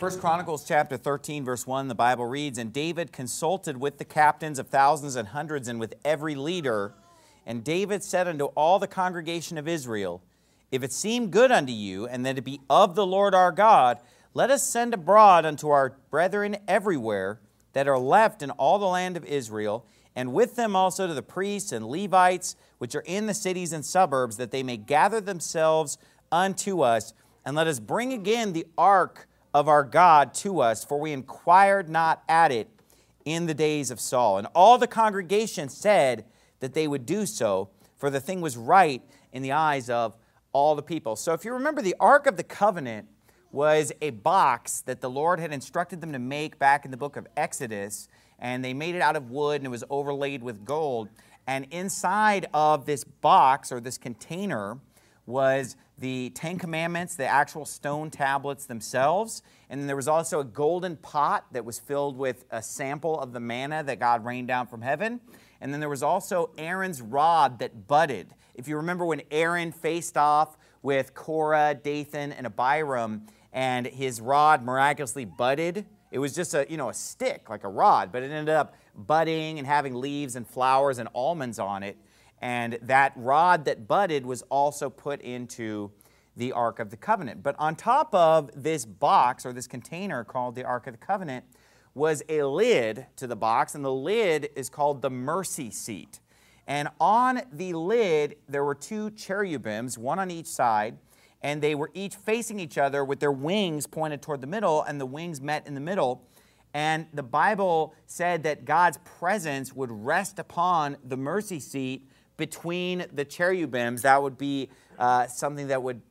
1 Chronicles chapter 13, verse 1, the Bible reads, "And David consulted with the captains of thousands and hundreds and with every leader. And David said unto all the congregation of Israel, If it seem good unto you, and that it be of the Lord our God, let us send abroad unto our brethren everywhere that are left in all the land of Israel, and with them also to the priests and Levites, which are in the cities and suburbs, that they may gather themselves unto us, and let us bring again the ark of our God to us, for we inquired not at it in the days of Saul. And all the congregation said that they would do so, for the thing was right in the eyes of all the people." So if you remember, the Ark of the Covenant was a box that the Lord had instructed them to make back in the book of Exodus, and they made it out of wood, and it was overlaid with gold. And inside of this box, or this container, was the Ten Commandments, the actual stone tablets themselves. And then there was also a golden pot that was filled with a sample of the manna that God rained down from heaven. And then there was also Aaron's rod that budded. If you remember when Aaron faced off with Korah, Dathan, and Abiram, and his rod miraculously budded, it was just a stick, like a rod, but it ended up budding and having leaves and flowers and almonds on it. And that rod that budded was also put into the Ark of the Covenant. But on top of this box, or this container called the Ark of the Covenant, was a lid to the box, and the lid is called the mercy seat. And on the lid, there were two cherubims, one on each side, and they were each facing each other with their wings pointed toward the middle, and the wings met in the middle. And the Bible said that God's presence would rest upon the mercy seat between the cherubims. That would be something that would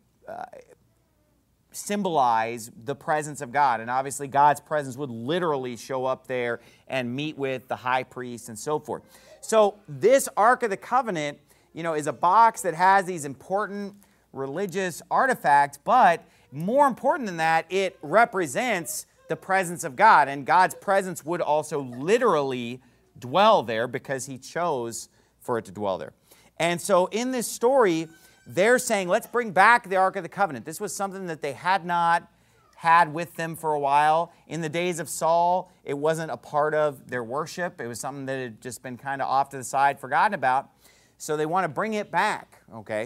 symbolize the presence of God. And obviously God's presence would literally show up there and meet with the high priest and so forth. So this Ark of the Covenant, is a box that has these important religious artifacts, but more important than that, it represents the presence of God. And God's presence would also literally dwell there because he chose for it to dwell there. And so in this story, they're saying, let's bring back the Ark of the Covenant. This was something that they had not had with them for a while. In the days of Saul, it wasn't a part of their worship. It was something that had just been kind of off to the side, forgotten about. So they want to bring it back, okay?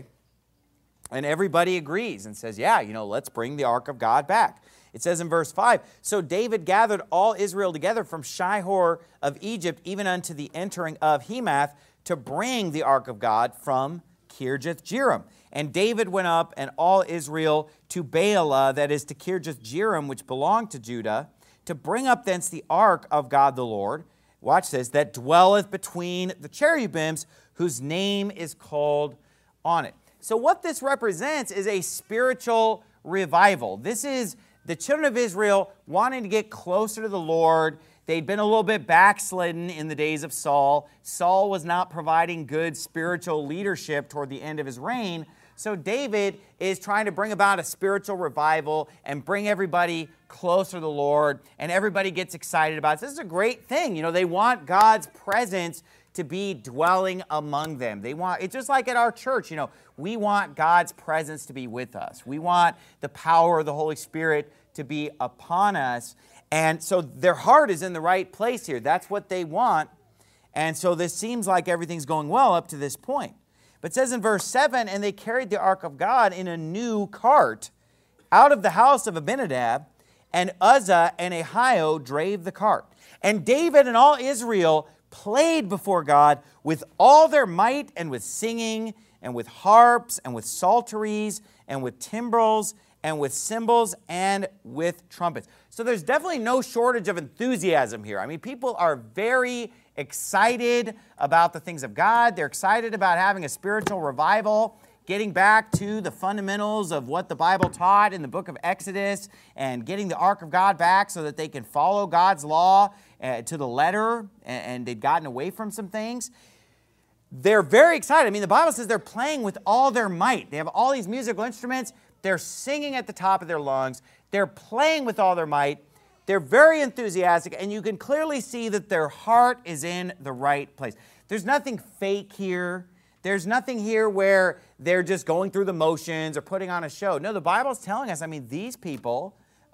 And everybody agrees and says, yeah, let's bring the Ark of God back. It says in verse 5, "So David gathered all Israel together from Shihor of Egypt, even unto the entering of Hemath, to bring the Ark of God from Kirjath-jearim. And David went up, and all Israel, to Baalah, that is to Kirjath-jearim, which belonged to Judah, to bring up thence the Ark of God the Lord," watch this, "that dwelleth between the cherubims, whose name is called on it." So what this represents is a spiritual revival. This is the children of Israel wanting to get closer to the Lord. They'd been a little bit backslidden in the days of Saul. Saul was not providing good spiritual leadership toward the end of his reign. So David is trying to bring about a spiritual revival and bring everybody closer to the Lord, and everybody gets excited about it. This is a great thing. They want God's presence to be dwelling among them. It's just like at our church, we want God's presence to be with us. We want the power of the Holy Spirit to be upon us. And so their heart is in the right place here. That's what they want. And so this seems like everything's going well up to this point. But it says in verse 7, "And they carried the Ark of God in a new cart out of the house of Abinadab, and Uzzah and Ahio drave the cart. And David and all Israel played before God with all their might, and with singing, and with harps, and with psalteries, and with timbrels, and with cymbals, and with trumpets." So there's definitely no shortage of enthusiasm here. I mean, people are very excited about the things of God. They're excited about having a spiritual revival, getting back to the fundamentals of what the Bible taught in the book of Exodus, and getting the Ark of God back so that they can follow God's law to the letter, and they'd gotten away from some things. They're very excited. I mean, the Bible says they're playing with all their might. They have all these musical instruments. They're singing at the top of their lungs. They're playing with all their might. They're very enthusiastic, and you can clearly see that their heart is in the right place. There's nothing fake here. There's nothing here where they're just going through the motions or putting on a show. No, the Bible's telling us, I mean, these people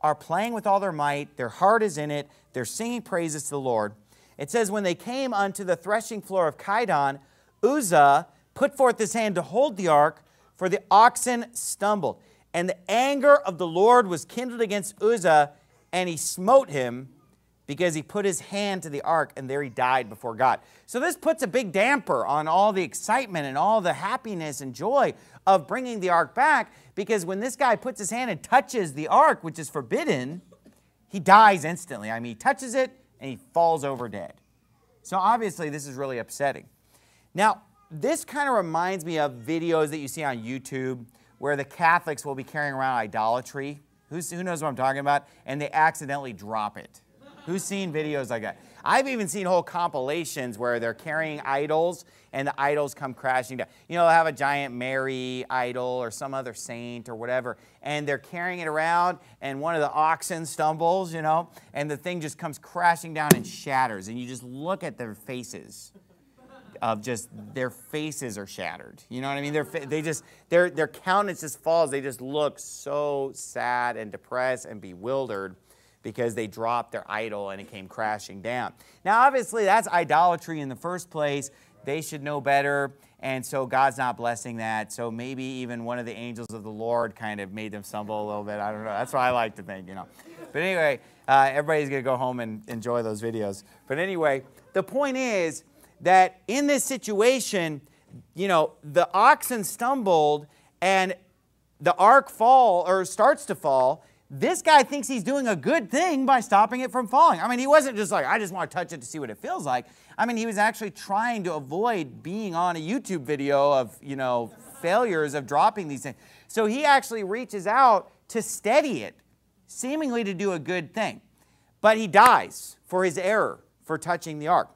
are playing with all their might. Their heart is in it. They're singing praises to the Lord. It says, when they came unto the threshing floor of Chidon, Uzzah put forth his hand to hold the ark, for the oxen stumbled. And the anger of the Lord was kindled against Uzzah, and he smote him because he put his hand to the ark, and there he died before God. So this puts a big damper on all the excitement and all the happiness and joy of bringing the ark back, because when this guy puts his hand and touches the ark, which is forbidden, he dies instantly. I mean, he touches it, and he falls over dead. So obviously, this is really upsetting. Now, this kind of reminds me of videos that you see on YouTube where the Catholics will be carrying around idolatry. Who knows what I'm talking about? And they accidentally drop it. Who's seen videos like that? I've even seen whole compilations where they're carrying idols and the idols come crashing down. You know, they'll have a giant Mary idol or some other saint or whatever, and they're carrying it around, and one of the oxen stumbles, you know, and the thing just comes crashing down and shatters, and you just look at their faces. Of just, their faces are shattered. You know what I mean? Their countenance just falls. They just look so sad and depressed and bewildered because they dropped their idol and it came crashing down. Now, obviously, that's idolatry in the first place. They should know better, and so God's not blessing that. So maybe even one of the angels of the Lord kind of made them stumble a little bit. I don't know. That's what I like to think, you know. But anyway, everybody's going to go home and enjoy those videos. But anyway, the point is that in this situation, you know, the oxen stumbled and the ark starts to fall. This guy thinks he's doing a good thing by stopping it from falling. I mean, he wasn't just like, I just want to touch it to see what it feels like. I mean, he was actually trying to avoid being on a YouTube video of, you know, failures of dropping these things. So he actually reaches out to steady it, seemingly to do a good thing. But he dies for his error, for touching the ark.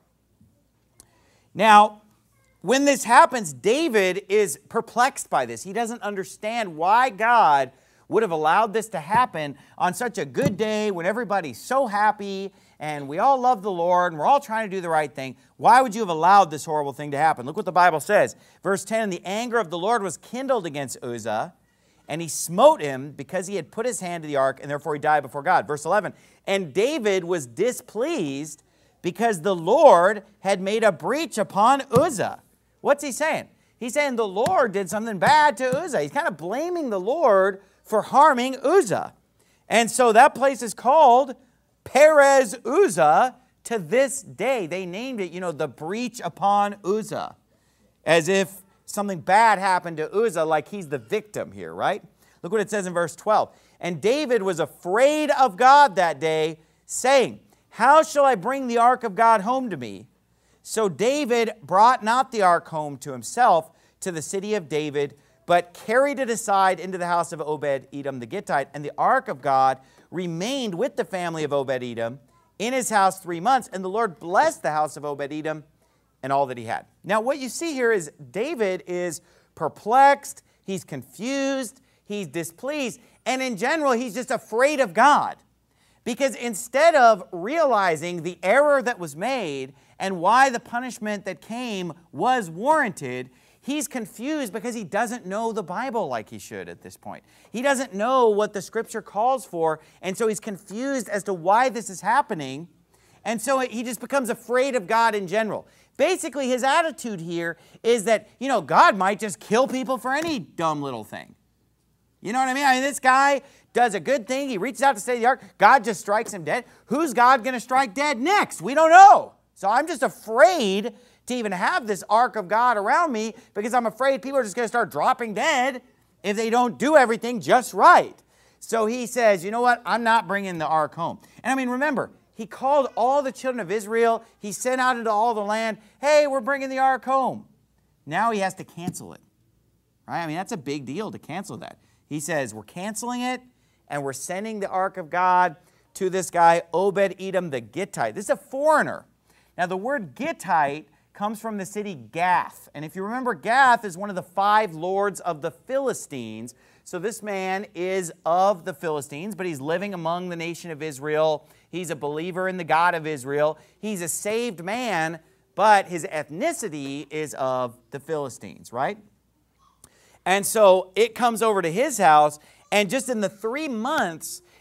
Now, when this happens, David is perplexed by this. He doesn't understand why God would have allowed this to happen on such a good day when everybody's so happy and we all love the Lord and we're all trying to do the right thing. Why would you have allowed this horrible thing to happen? Look what the Bible says. Verse 10, and the anger of the Lord was kindled against Uzzah, and he smote him because he had put his hand to the ark, and therefore he died before God. Verse 11, and David was displeased because the Lord had made a breach upon Uzzah. What's he saying? He's saying the Lord did something bad to Uzzah. He's kind of blaming the Lord for harming Uzzah. And so that place is called Perez Uzzah to this day. They named it, you know, the breach upon Uzzah, as if something bad happened to Uzzah, like he's the victim here, right? Look what it says in verse 12. And David was afraid of God that day, saying, how shall I bring the ark of God home to me? So David brought not the ark home to himself to the city of David, but carried it aside into the house of Obed-Edom the Gittite. And the ark of God remained with the family of Obed-Edom in his house 3 months. And the Lord blessed the house of Obed-Edom and all that he had. Now what you see here is David is perplexed, he's confused, he's displeased, and in general he's just afraid of God. Because instead of realizing the error that was made and why the punishment that came was warranted, he's confused because he doesn't know the Bible like he should at this point. He doesn't know what the Scripture calls for, and so he's confused as to why this is happening, and so he just becomes afraid of God in general. Basically, his attitude here is that, you know, God might just kill people for any dumb little thing. You know what I mean? I mean, this guy does a good thing. He reaches out to steady the ark. God just strikes him dead. Who's God going to strike dead next? We don't know. So I'm just afraid to even have this ark of God around me because I'm afraid people are just going to start dropping dead if they don't do everything just right. So he says, you know what? I'm not bringing the ark home. And I mean, remember, he called all the children of Israel. He sent out into all the land, hey, we're bringing the ark home. Now he has to cancel it. Right? I mean, that's a big deal to cancel that. He says, we're canceling it, and we're sending the ark of God to this guy, Obed-Edom the Gittite. This is a foreigner. Now, the word Gittite comes from the city Gath. And if you remember, Gath is one of the 5 lords of the Philistines. So this man is of the Philistines, but he's living among the nation of Israel. He's a believer in the God of Israel. He's a saved man, but his ethnicity is of the Philistines, right? And so it comes over to his house, and just in the 3 months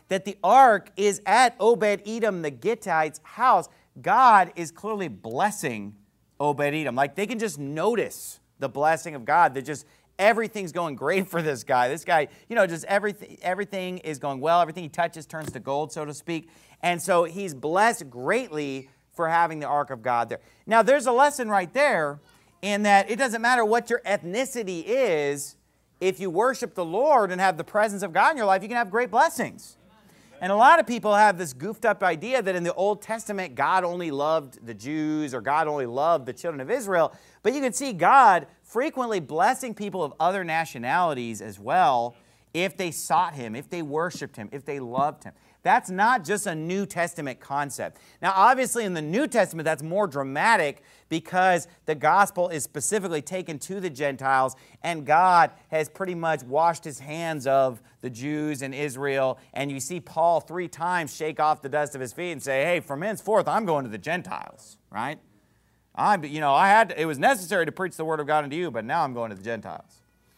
that the ark is at Obed-Edom the Gittite's house, God is clearly blessing Obed-Edom. Like they can just notice the blessing of God, that just everything's going great for this guy. This guy, just everything is going well. Everything he touches turns to gold, so to speak. And so he's blessed greatly for having the ark of God there. Now, there's a lesson right there in that it doesn't matter what your ethnicity is. If you worship the Lord and have the presence of God in your life, you can have great blessings. And a lot of people have this goofed up idea that in the Old Testament, God only loved the Jews or God only loved the children of Israel. But you can see God frequently blessing people of other nationalities as well if they sought Him, if they worshiped Him, if they loved Him. That's not just a New Testament concept. Now, obviously, in the New Testament, that's more dramatic because the gospel is specifically taken to the Gentiles, and God has pretty much washed His hands of the Jews and Israel. And you see Paul 3 times shake off the dust of his feet and say, hey, from henceforth, I'm going to the Gentiles, right? It was necessary to preach the word of God unto you, but now I'm going to the Gentiles.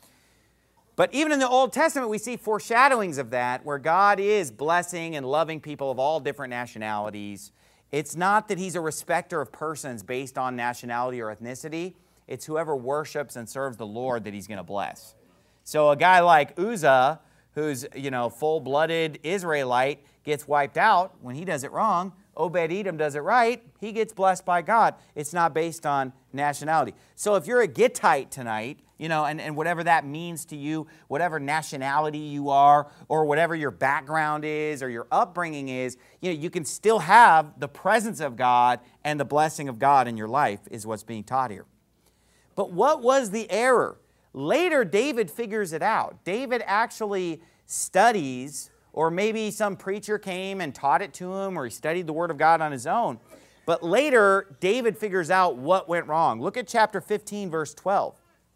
But even in the Old Testament, we see foreshadowings of that, where God is blessing and loving people of all different nationalities. It's not that He's a respecter of persons based on nationality or ethnicity. It's whoever worships and serves the Lord that He's going to bless. So a guy like Uzzah, who's, full-blooded Israelite, gets wiped out when he does it wrong. Obed-Edom does it right. He gets blessed by God. It's not based on nationality. So if you're a Gittite tonight, and whatever that means to you, whatever nationality you are, or whatever your background is, or your upbringing is, you can still have the presence of God and the blessing of God in your life is what's being taught here. But what was the error? Later, David figures it out. David actually studies, or maybe some preacher came and taught it to him, or he studied the Word of God on his own. But later, David figures out what went wrong. Look at chapter 15, verse 12.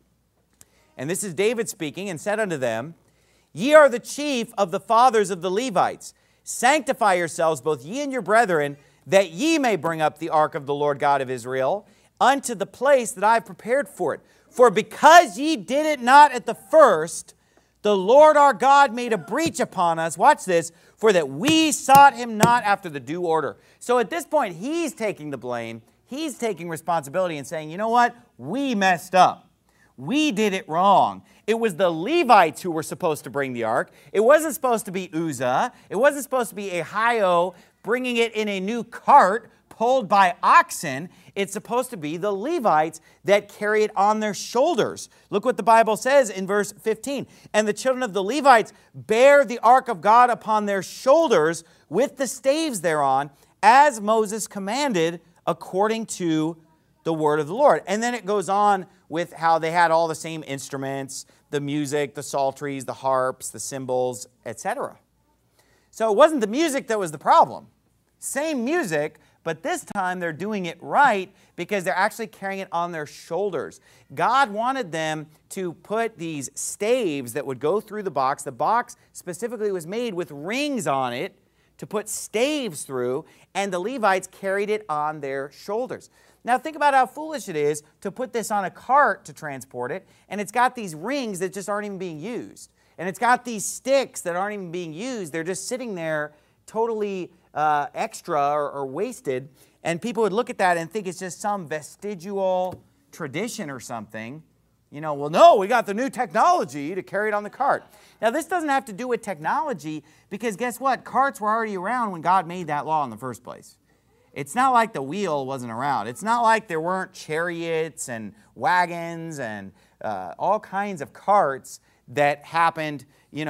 And this is David speaking, and said unto them, Ye are the chief of the fathers of the Levites. Sanctify yourselves, both ye and your brethren, that ye may bring up the ark of the Lord God of Israel unto the place that I have prepared for it. For because ye did it not at the first, the Lord our God made a breach upon us. Watch this. For that we sought Him not after the due order. So at this point, He's taking the blame. He's taking responsibility and saying, you know what? We messed up. We did it wrong. It was the Levites who were supposed to bring the ark. It wasn't supposed to be Uzzah. It wasn't supposed to be Ahio bringing it in a new cart pulled by oxen. It's supposed to be the Levites that carry it on their shoulders. Look what the Bible says in verse 15. And the children of the Levites bear the ark of God upon their shoulders with the staves thereon, as Moses commanded, according to the word of the Lord. And then it goes on with how they had all the same instruments, the music, the psalteries, the harps, the cymbals, etc. So it wasn't the music that was the problem. Same music, but this time they're doing it right because they're actually carrying it on their shoulders. God wanted them to put these staves that would go through the box. The box specifically was made with rings on it to put staves through, and the Levites carried it on their shoulders. Now think about how foolish it is to put this on a cart to transport it, and it's got these rings that just aren't even being used. And it's got these sticks that aren't even being used. They're just sitting there totally extra or wasted. And people would look at that and think it's just some vestigial tradition or something. Well, no, we got the new technology to carry it on the cart. Now, this doesn't have to do with technology because guess what? Carts were already around when God made that law in the first place. It's not like the wheel wasn't around. It's not like there weren't chariots and wagons and all kinds of carts that happened,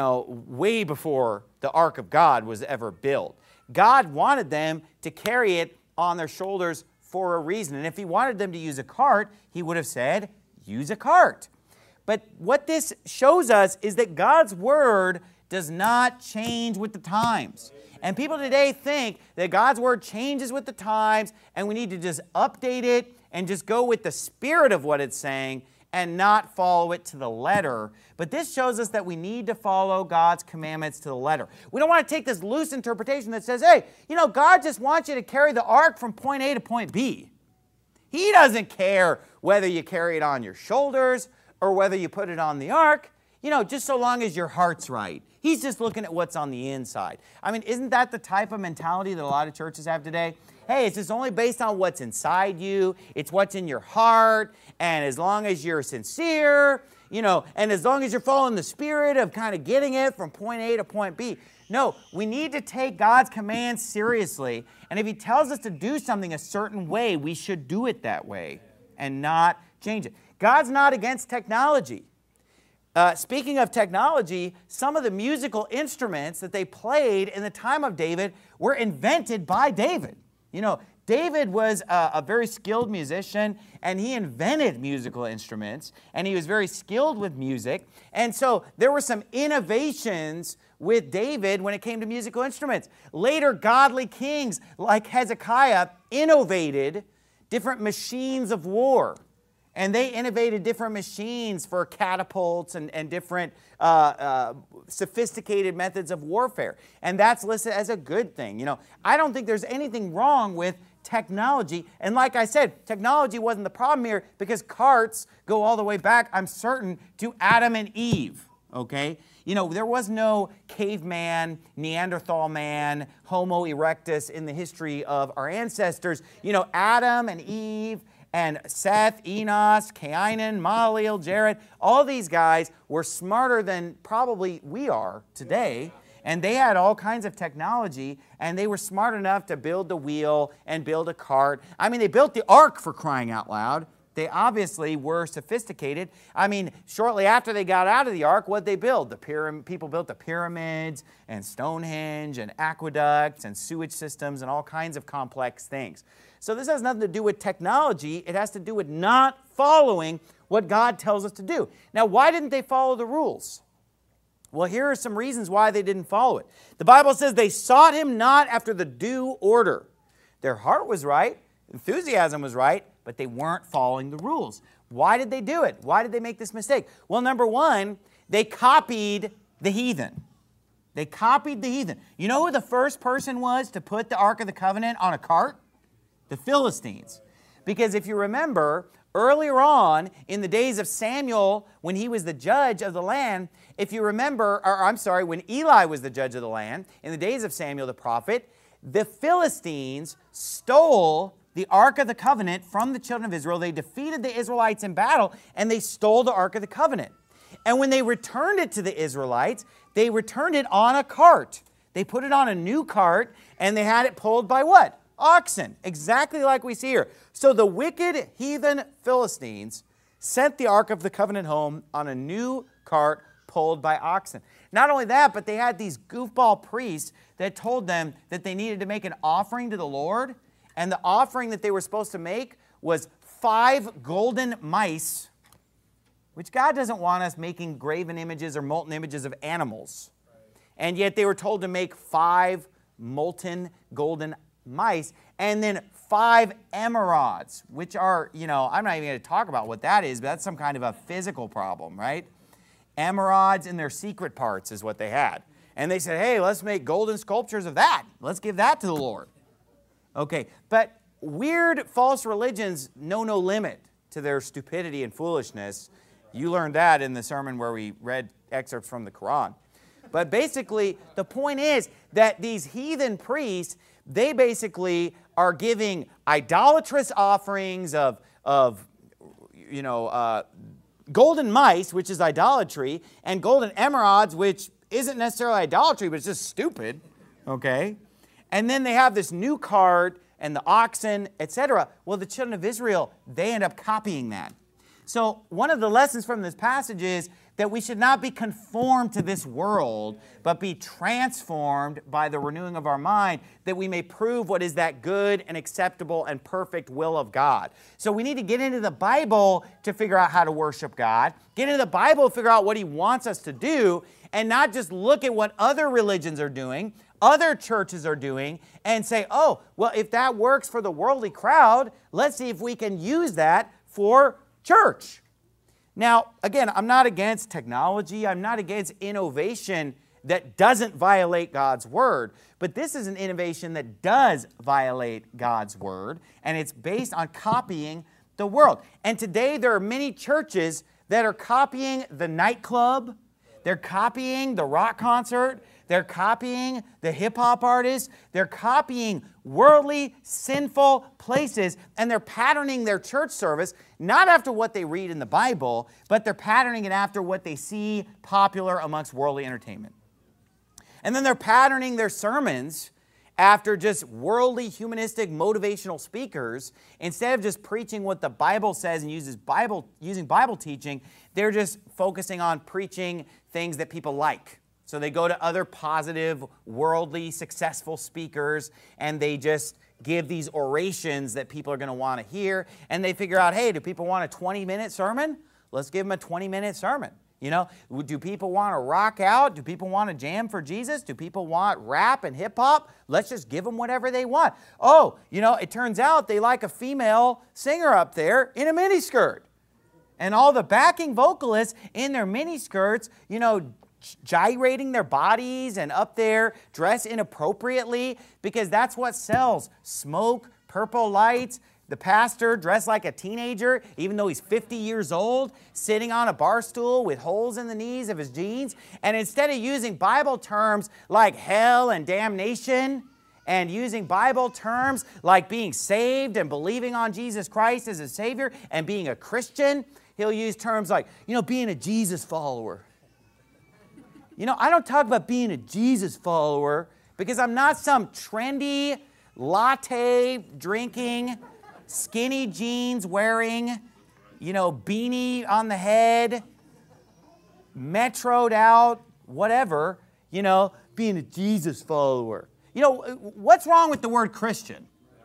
way before the ark of God was ever built. God wanted them to carry it on their shoulders for a reason. And if He wanted them to use a cart, He would have said, use a cart. But what this shows us is that God's word does not change with the times. And people today think that God's word changes with the times and we need to just update it and just go with the spirit of what it's saying and not follow it to the letter. But this shows us that we need to follow God's commandments to the letter. We don't want to take this loose interpretation that says, hey, God just wants you to carry the ark from point A to point B. He doesn't care whether you carry it on your shoulders or whether you put it on the ark. just so long as your heart's right. He's just looking at what's on the inside. I mean, isn't that the type of mentality that a lot of churches have today? Hey, it's just only based on what's inside you. It's what's in your heart. And as long as you're sincere, and as long as you're following the spirit of kind of getting it from point A to point B. No, we need to take God's commands seriously. And if He tells us to do something a certain way, we should do it that way and not change it. God's not against technology. Speaking of technology, some of the musical instruments that they played in the time of David were invented by David. David was a very skilled musician, and he invented musical instruments, and he was very skilled with music. And so there were some innovations with David when it came to musical instruments. Later, godly kings like Hezekiah innovated different machines of war. And they innovated different machines for catapults and different sophisticated methods of warfare. And that's listed as a good thing. I don't think there's anything wrong with technology. And like I said, technology wasn't the problem here because carts go all the way back, I'm certain, to Adam and Eve. Okay? There was no caveman, Neanderthal man, Homo erectus in the history of our ancestors. Adam and Eve and Seth, Enos, Cainan, Mahalalel, Jared, all these guys were smarter than probably we are today. And they had all kinds of technology, and they were smart enough to build the wheel and build a cart. I mean, they built the ark, for crying out loud. They obviously were sophisticated. I mean, shortly after they got out of the ark, what'd they build? People built the pyramids and Stonehenge and aqueducts and sewage systems and all kinds of complex things. So this has nothing to do with technology. It has to do with not following what God tells us to do. Now, why didn't they follow the rules? Well, here are some reasons why they didn't follow it. The Bible says they sought Him not after the due order. Their heart was right, enthusiasm was right, but they weren't following the rules. Why did they do it? Why did they make this mistake? Well, number one, they copied the heathen. They copied the heathen. You know who the first person was to put the Ark of the Covenant on a cart? The Philistines. Because if you remember, earlier on in the days of Samuel, when he was the judge of the land, if you remember, when Eli was the judge of the land, in the days of Samuel the prophet, the Philistines stole the Ark of the Covenant from the children of Israel. They defeated the Israelites in battle, and they stole the Ark of the Covenant. And when they returned it to the Israelites, they returned it on a cart. They put it on a new cart, and they had it pulled by what? Oxen, exactly like we see here. So the wicked heathen Philistines sent the Ark of the Covenant home on a new cart pulled by oxen. Not only that, but they had these goofball priests that told them that they needed to make an offering to the Lord, and the offering that they were supposed to make was 5 golden mice, which God doesn't want us making graven images or molten images of animals. And yet they were told to make 5 molten golden mice, and then 5 emerods, which are, I'm not even going to talk about what that is, but that's some kind of a physical problem, right? Emerods in their secret parts is what they had. And they said, hey, let's make golden sculptures of that. Let's give that to the Lord. Okay, but weird false religions know no limit to their stupidity and foolishness. You learned that in the sermon where we read excerpts from the Quran. But basically, the point is that these heathen priests, they basically are giving idolatrous offerings of golden mice, which is idolatry, and golden emerods, which isn't necessarily idolatry, but it's just stupid, okay? And then they have this new cart and the oxen, etc. Well, the children of Israel, they end up copying that. So one of the lessons from this passage is that we should not be conformed to this world, but be transformed by the renewing of our mind, that we may prove what is that good and acceptable and perfect will of God. So we need to get into the Bible to figure out how to worship God, get into the Bible to figure out what He wants us to do, and not just look at what other religions are doing, other churches are doing, and say, oh, well, if that works for the worldly crowd, let's see if we can use that for church. Now, again, I'm not against technology. I'm not against innovation that doesn't violate God's Word. But this is an innovation that does violate God's Word, and it's based on copying the world. And today there are many churches that are copying the nightclub, They're copying the rock concert. They're copying the hip-hop artists. They're copying worldly, sinful places, and they're patterning their church service, not after what they read in the Bible, but they're patterning it after what they see popular amongst worldly entertainment. And then they're patterning their sermons after just worldly, humanistic, motivational speakers. Instead of just preaching what the Bible says and using Bible teaching, they're just focusing on preaching things that people like. So they go to other positive, worldly, successful speakers, and they just give these orations that people are going to want to hear. And they figure out, hey, do people want a 20-minute sermon? Let's give them a 20-minute sermon. You know, do people want to rock out? Do people want to jam for Jesus? Do people want rap and hip-hop? Let's just give them whatever they want. Oh, you know, it turns out they like a female singer up there in a miniskirt. And all the backing vocalists in their miniskirts, you know, gyrating their bodies and up there dressed inappropriately because that's what sells. Smoke, purple lights, the pastor dressed like a teenager even though he's 50 years old, sitting on a bar stool with holes in the knees of his jeans. And instead of using Bible terms like hell and damnation and using Bible terms like being saved and believing on Jesus Christ as a Savior and being a Christian, he'll use terms like, you know, being a Jesus follower. You know, I don't talk about being a Jesus follower because I'm not some trendy, latte drinking, skinny jeans wearing, you know, beanie on the head, metroed out, whatever, you know, being a Jesus follower. You know, what's wrong with the word Christian?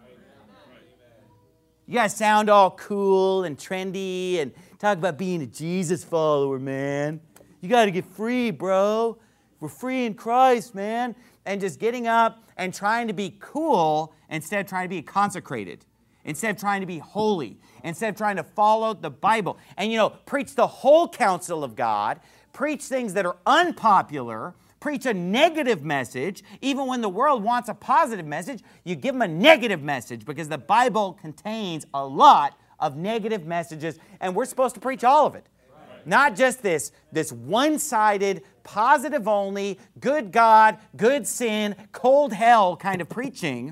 You guys sound all cool and trendy and talk about being a Jesus follower, man. You got to get free, bro. We're free in Christ, man. And just getting up and trying to be cool instead of trying to be consecrated. Instead of trying to be holy. Instead of trying to follow the Bible. And, you know, preach the whole counsel of God. Preach things that are unpopular. Preach a negative message. Even when the world wants a positive message, you give them a negative message because the Bible contains a lot of negative messages. And we're supposed to preach all of it. Not just this one-sided, positive-only, good God, good sin, cold hell kind of preaching.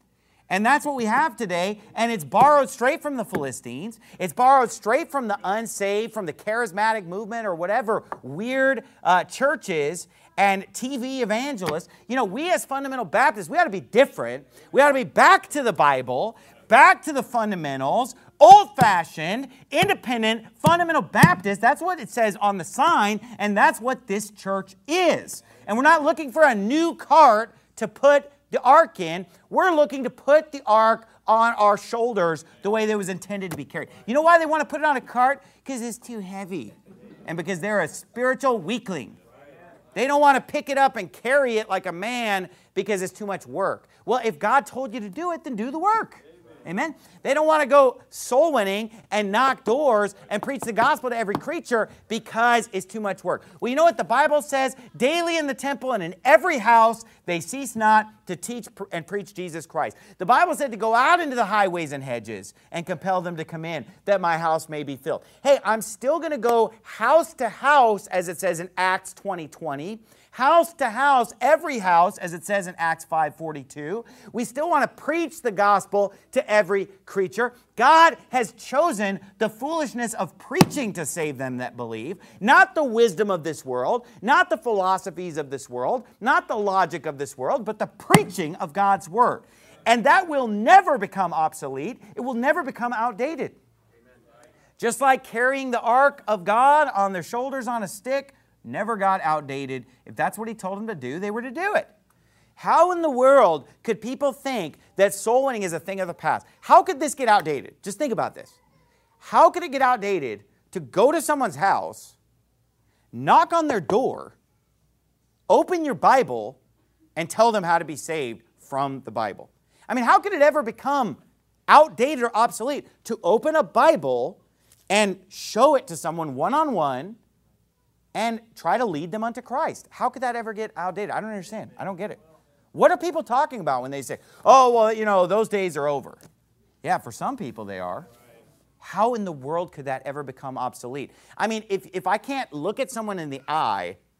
And that's what we have today, and it's borrowed straight from the Philistines. It's borrowed straight from the unsaved, from the charismatic movement or whatever weird churches and TV evangelists. You know, we as fundamental Baptists, we ought to be different. We ought to be back to the Bible, back to the fundamentals, old-fashioned, independent, fundamental Baptist. That's what it says on the sign, and that's what this church is. And we're not looking for a new cart to put the ark in. We're looking to put the ark on our shoulders the way that it was intended to be carried. You know why they want to put it on a cart? Because it's too heavy. And because they're a spiritual weakling. They don't want to pick it up and carry it like a man because it's too much work. Well, if God told you to do it, then do the work. Amen? They don't want to go soul winning and knock doors and preach the gospel to every creature because it's too much work. Well, you know what the Bible says? Daily in the temple and in every house they cease not to teach and preach Jesus Christ. The Bible said to go out into the highways and hedges and compel them to come in that my house may be filled. Hey, I'm still going to go house to house, as it says in Acts 20:20. House to house, every house, as it says in Acts 5:42. We still want to preach the gospel to every creature. God has chosen the foolishness of preaching to save them that believe, not the wisdom of this world, not the philosophies of this world, not the logic of this world, but the preaching of God's word. And that will never become obsolete. It will never become outdated. Just like carrying the ark of God on their shoulders on a stick never got outdated. If that's what he told them to do, they were to do it. How in the world could people think that soul winning is a thing of the past? How could this get outdated? Just think about this. How could it get outdated to go to someone's house, knock on their door, open your Bible, and tell them how to be saved from the Bible? I mean, how could it ever become outdated or obsolete to open a Bible and show it to someone one-on-one and try to lead them unto Christ? How could that ever get outdated? I don't understand. I don't get it. What are people talking about when they say, oh, well, you know, those days are over? Yeah, for some people they are. How in the world could that ever become obsolete? I mean, if I can't look at someone in the eye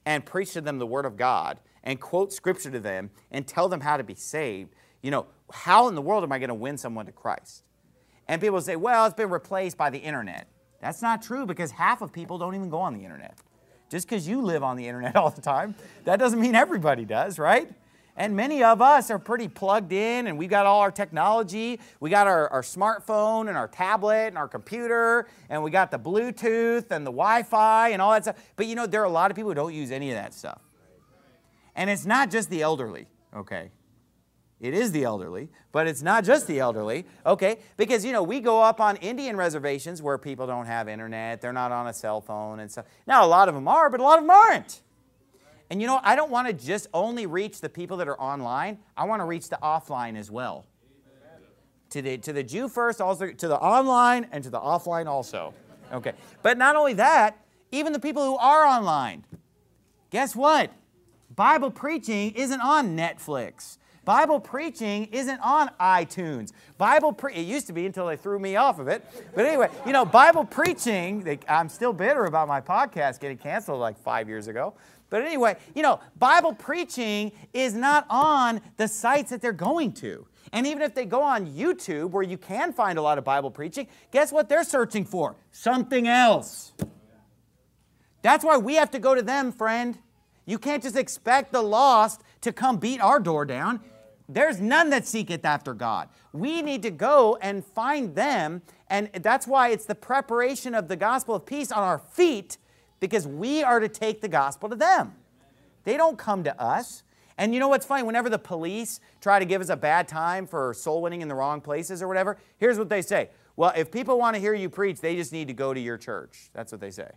and preach to them the Word of God and quote Scripture to them and tell them how to be saved, how in the world am I going to win someone to Christ? And people say, well, it's been replaced by the internet. That's not true, because half of people don't even go on the internet. Just because you live on the internet all the time, that doesn't mean everybody does, right? And many of us are pretty plugged in, and we've got all our technology. We got our smartphone and our tablet and our computer, and we got the Bluetooth and the Wi-Fi and all that stuff. But there are a lot of people who don't use any of that stuff. And it's not just the elderly, okay? It is the elderly, but it's not just the elderly, okay? Because, we go up on Indian reservations where people don't have internet. They're not on a cell phone and stuff. Now, a lot of them are, but a lot of them aren't. And, I don't want to just only reach the people that are online. I want to reach the offline as well. To the Jew first, also to the online and to the offline also, okay? But not only that, even the people who are online. Guess what? Bible preaching isn't on Netflix. Bible preaching isn't on iTunes. It used to be until they threw me off of it. But anyway, Bible preaching, I'm still bitter about my podcast getting canceled like 5 years ago. But anyway, Bible preaching is not on the sites that they're going to. And even if they go on YouTube, where you can find a lot of Bible preaching, guess what they're searching for? Something else. That's why we have to go to them, friend. You can't just expect the lost to come beat our door down. There's none that seeketh after God. We need to go and find them, and that's why it's the preparation of the gospel of peace on our feet, because we are to take the gospel to them. They don't come to us. And you know what's funny? Whenever the police try to give us a bad time for soul winning in the wrong places or whatever, here's what they say. Well, if people want to hear you preach, they just need to go to your church. That's what they say.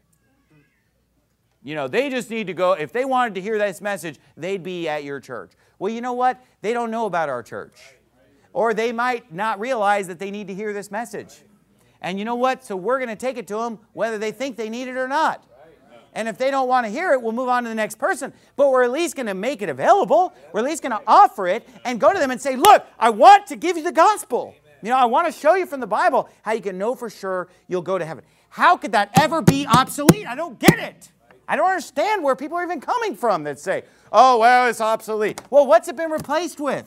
They just need to go. If they wanted to hear this message, they'd be at your church. Well, you know what? They don't know about our church. Or they might not realize that they need to hear this message. And you know what? So we're going to take it to them whether they think they need it or not. And if they don't want to hear it, we'll move on to the next person. But we're at least going to make it available. We're at least going to offer it and go to them and say, look, I want to give you the gospel. I want to show you from the Bible how you can know for sure you'll go to heaven. How could that ever be obsolete? I don't get it. I don't understand where people are even coming from that say, oh, well, it's obsolete. Well, what's it been replaced with?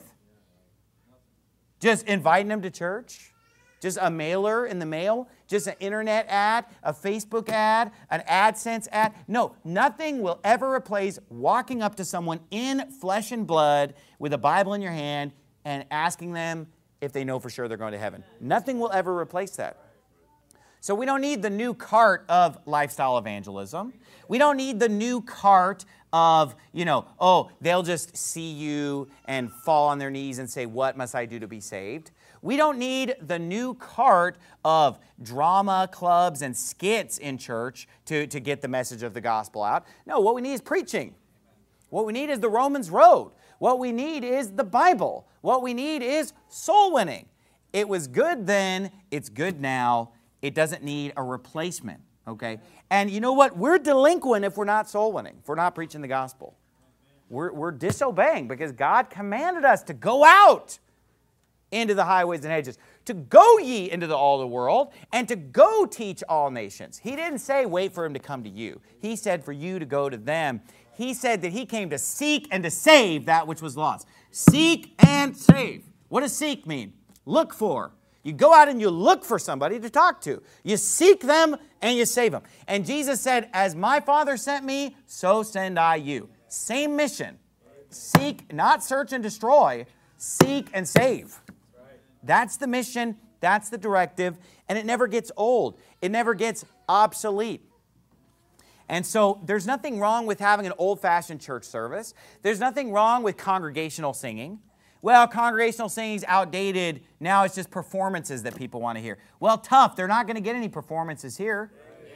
Just inviting them to church? Just a mailer in the mail? Just an internet ad? A Facebook ad? An AdSense ad? No, nothing will ever replace walking up to someone in flesh and blood with a Bible in your hand and asking them if they know for sure they're going to heaven. Nothing will ever replace that. So we don't need the new cart of lifestyle evangelism. We don't need the new cart of, they'll just see you and fall on their knees and say, what must I do to be saved? We don't need the new cart of drama clubs and skits in church to get the message of the gospel out. No, what we need is preaching. What we need is the Romans road. What we need is the Bible. What we need is soul winning. It was good then, it's good now. It doesn't need a replacement, okay? And you know what? We're delinquent if we're not soul winning, if we're not preaching the gospel. We're disobeying because God commanded us to go out into the highways and hedges, to go ye into all the world, and to go teach all nations. He didn't say wait for him to come to you. He said for you to go to them. He said that he came to seek and to save that which was lost. Seek and save. What does seek mean? Look for. You go out and you look for somebody to talk to. You seek them and you save them. And Jesus said, as my Father sent me, so send I you. Same mission. Seek, not search and destroy. Seek and save. That's the mission. That's the directive. And it never gets old. It never gets obsolete. And so there's nothing wrong with having an old-fashioned church service. There's nothing wrong with congregational singing. Well, congregational singing's outdated. Now it's just performances that people want to hear. Well, tough. They're not going to get any performances here.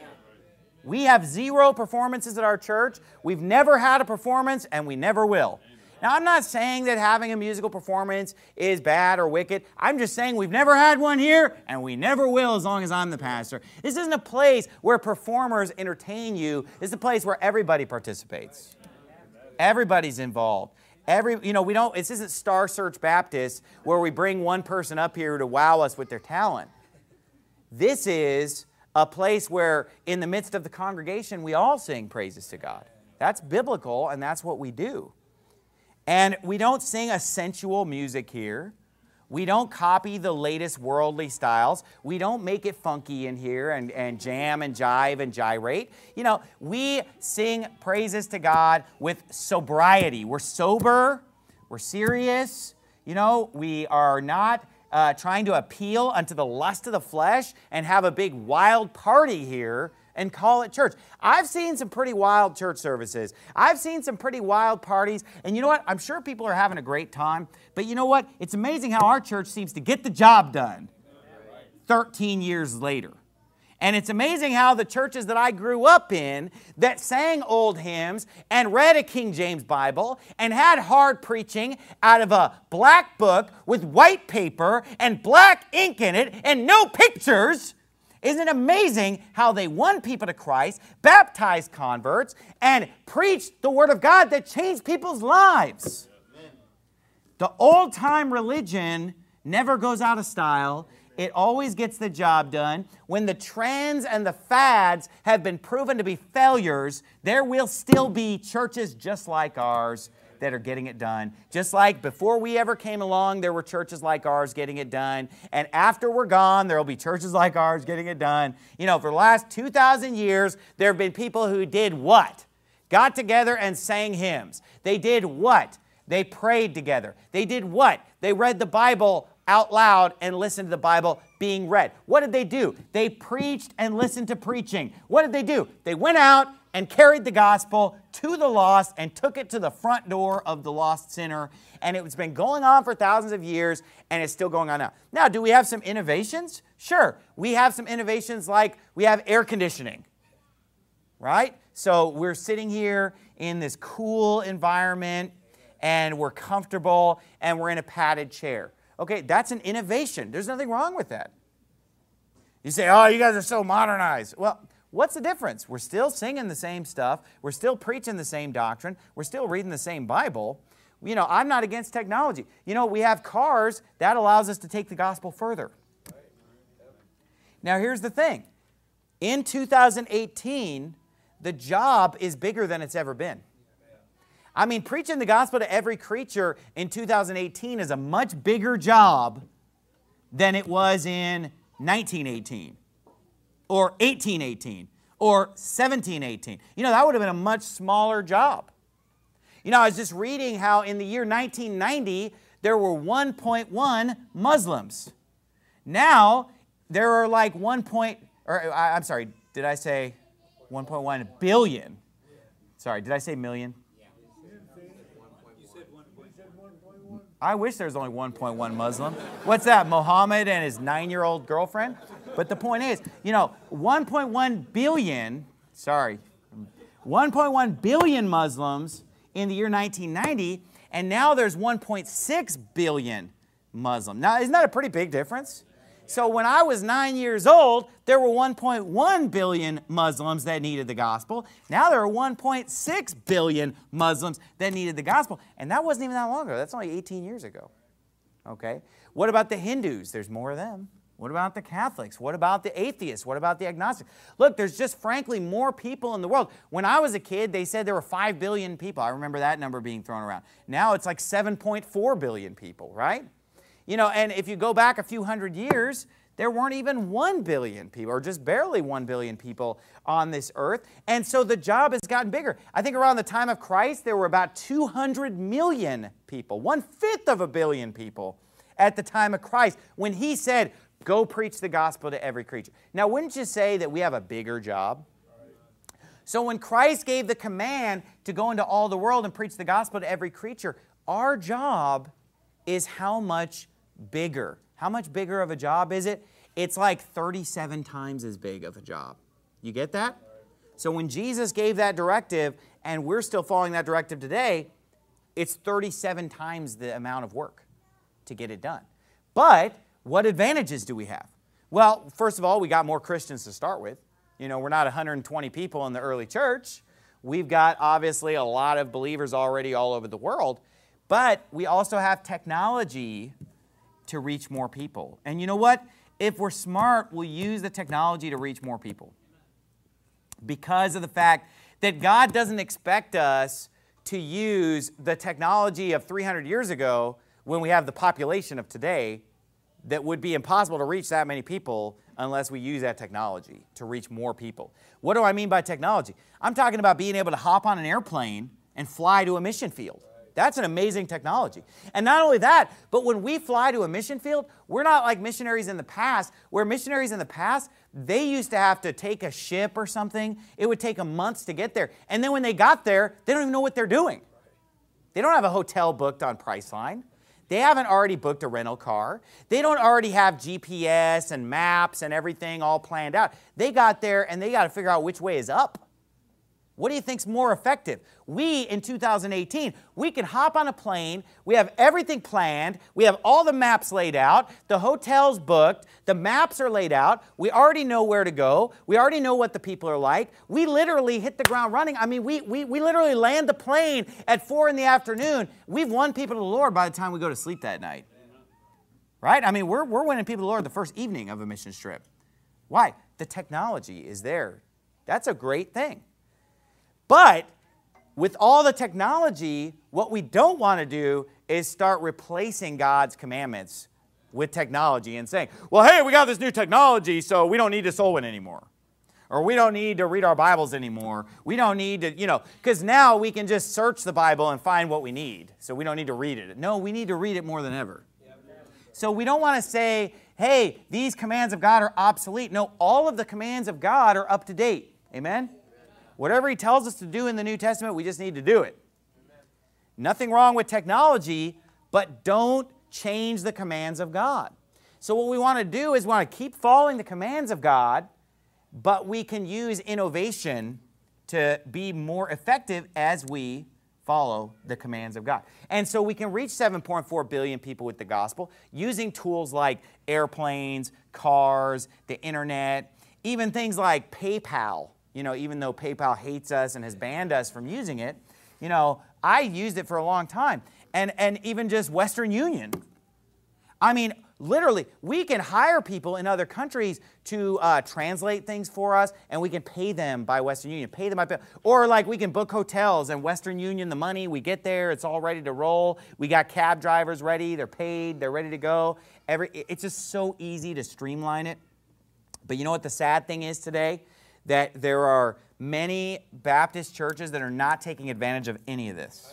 We have 0 performances at our church. We've never had a performance, and we never will. Now, I'm not saying that having a musical performance is bad or wicked. I'm just saying we've never had one here, and we never will as long as I'm the pastor. This isn't a place where performers entertain you. This is a place where everybody participates. Everybody's involved. This isn't Star Search Baptist where we bring one person up here to wow us with their talent. This is a place where in the midst of the congregation, we all sing praises to God. That's biblical, and that's what we do. And we don't sing a sensual music here. We don't copy the latest worldly styles. We don't make it funky in here and jam and jive and gyrate. You know, we sing praises to God with sobriety. We're sober. We're serious. You know, we are not trying to appeal unto the lust of the flesh and have a big wild party here and call it church. I've seen some pretty wild church services. I've seen some pretty wild parties. And you know what? I'm sure people are having a great time. But you know what? It's amazing how our church seems to get the job done 13 years later. And it's amazing how the churches that I grew up in that sang old hymns and read a King James Bible and had hard preaching out of a black book with white paper and black ink in it and no pictures. Isn't it amazing how they won people to Christ, baptized converts, and preached the Word of God that changed people's lives? Amen. The old-time religion never goes out of style. It always gets the job done. When the trends and the fads have been proven to be failures, there will still be churches just like ours that are getting it done. Just like before we ever came along, there were churches like ours getting it done. And after we're gone, there will be churches like ours getting it done. You know, for the last 2,000 years, there have been people who did what? Got together and sang hymns. They did what? They prayed together. They did what? They read the Bible out loud and listened to the Bible being read. What did they do? They preached and listened to preaching. What did they do? They went out and carried the gospel to the lost and took it to the front door of the lost sinner. And it's been going on for thousands of years, and it's still going on now. Now, do we have some innovations? Sure. We have some innovations like we have air conditioning, right? So we're sitting here in this cool environment, and we're comfortable, and we're in a padded chair. Okay, that's an innovation. There's nothing wrong with that. You say, oh, you guys are so modernized. Well, what's the difference? We're still singing the same stuff. We're still preaching the same doctrine. We're still reading the same Bible. You know, I'm not against technology. You know, we have cars. That allows us to take the gospel further. Now, here's the thing. In 2018, the job is bigger than it's ever been. I mean, preaching the gospel to every creature in 2018 is a much bigger job than it was in 1918 or 1818 or 1718. You know, that would have been a much smaller job. You know, I was just reading how in the year 1990, there were 1.1 Muslims. Now, there are like I'm sorry, did I say 1.1 billion? Sorry, did I say million? I wish there was only 1.1 Muslim. What's that, Muhammad and his 9-year-old girlfriend? But the point is, you know, 1.1 billion Muslims in the year 1990, and now there's 1.6 billion Muslims. Now, isn't that a pretty big difference? So when I was 9 years old, there were 1.1 billion Muslims that needed the gospel. Now there are 1.6 billion Muslims that needed the gospel. And that wasn't even that long ago. That's only 18 years ago. Okay? What about the Hindus? There's more of them. What about the Catholics? What about the atheists? What about the agnostics? Look, there's just frankly more people in the world. When I was a kid, they said there were 5 billion people. I remember that number being thrown around. Now it's like 7.4 billion people, right? You know, and if you go back a few hundred years, there weren't even 1 billion people, or just barely 1 billion people on this earth. And so the job has gotten bigger. I think around the time of Christ, there were about 200 million people, 1/5 of a billion people at the time of Christ, when he said, go preach the gospel to every creature. Now, wouldn't you say that we have a bigger job? So when Christ gave the command to go into all the world and preach the gospel to every creature, our job is how much bigger? How much bigger of a job is it? It's like 37 times as big of a job. You get that? So when Jesus gave that directive, and we're still following that directive today, it's 37 times the amount of work to get it done. But what advantages do we have? Well, first of all, we got more Christians to start with. You know, we're not 120 people in the early church. We've got, obviously, a lot of believers already all over the world. But we also have technology to reach more people. And you know what? If we're smart, we'll use the technology to reach more people. Because of the fact That God doesn't expect us to use the technology of 300 years ago when we have the population of today that would be impossible to reach that many people unless we use that technology to reach more people. What do I mean by technology? I'm talking about being able to hop on an airplane and fly to a mission field. That's an amazing technology. And not only that, but when we fly to a mission field, we're not like missionaries in the past, where missionaries in the past, they used to have to take a ship or something. It would take them months to get there. And then when they got there, they don't even know what they're doing. They don't have a hotel booked on Priceline. They haven't already booked a rental car. They don't already have GPS and maps and everything all planned out. They got there and they got to figure out which way is up. What do you think's more effective? We, in 2018, we can hop on a plane. We have everything planned. We have all the maps laid out. The hotel's booked. The maps are laid out. We already know where to go. We already know what the people are like. We literally hit the ground running. I mean, we literally land the plane at 4 in the afternoon. We've won people to the Lord by the time we go to sleep that night. Right? I mean, we're winning people to the Lord the first evening of a mission trip. Why? The technology is there. That's a great thing. But with all the technology, what we don't want to do is start replacing God's commandments with technology and saying, well, hey, we got this new technology, so we don't need to soul win anymore. Or we don't need to read our Bibles anymore. We don't need to, because now we can just search the Bible and find what we need. So we don't need to read it. No, we need to read it more than ever. So we don't want to say, hey, these commands of God are obsolete. No, all of the commands of God are up to date. Amen? Whatever He tells us to do in the New Testament, we just need to do it. Amen. Nothing wrong with technology, but don't change the commands of God. So what we want to do is we want to keep following the commands of God, but we can use innovation to be more effective as we follow the commands of God. And so we can reach 7.4 billion people with the gospel using tools like airplanes, cars, the internet, even things like PayPal. Even though PayPal hates us and has banned us from using it, I used it for a long time. And even just Western Union. I mean, literally, we can hire people in other countries to translate things for us, and we can pay them by Western Union, pay them by PayPal. Or like we can book hotels and Western Union, the money, we get there, it's all ready to roll. We got cab drivers ready, they're paid, they're ready to go. It's just so easy to streamline it. But you know what the sad thing is today? That there are many Baptist churches that are not taking advantage of any of this.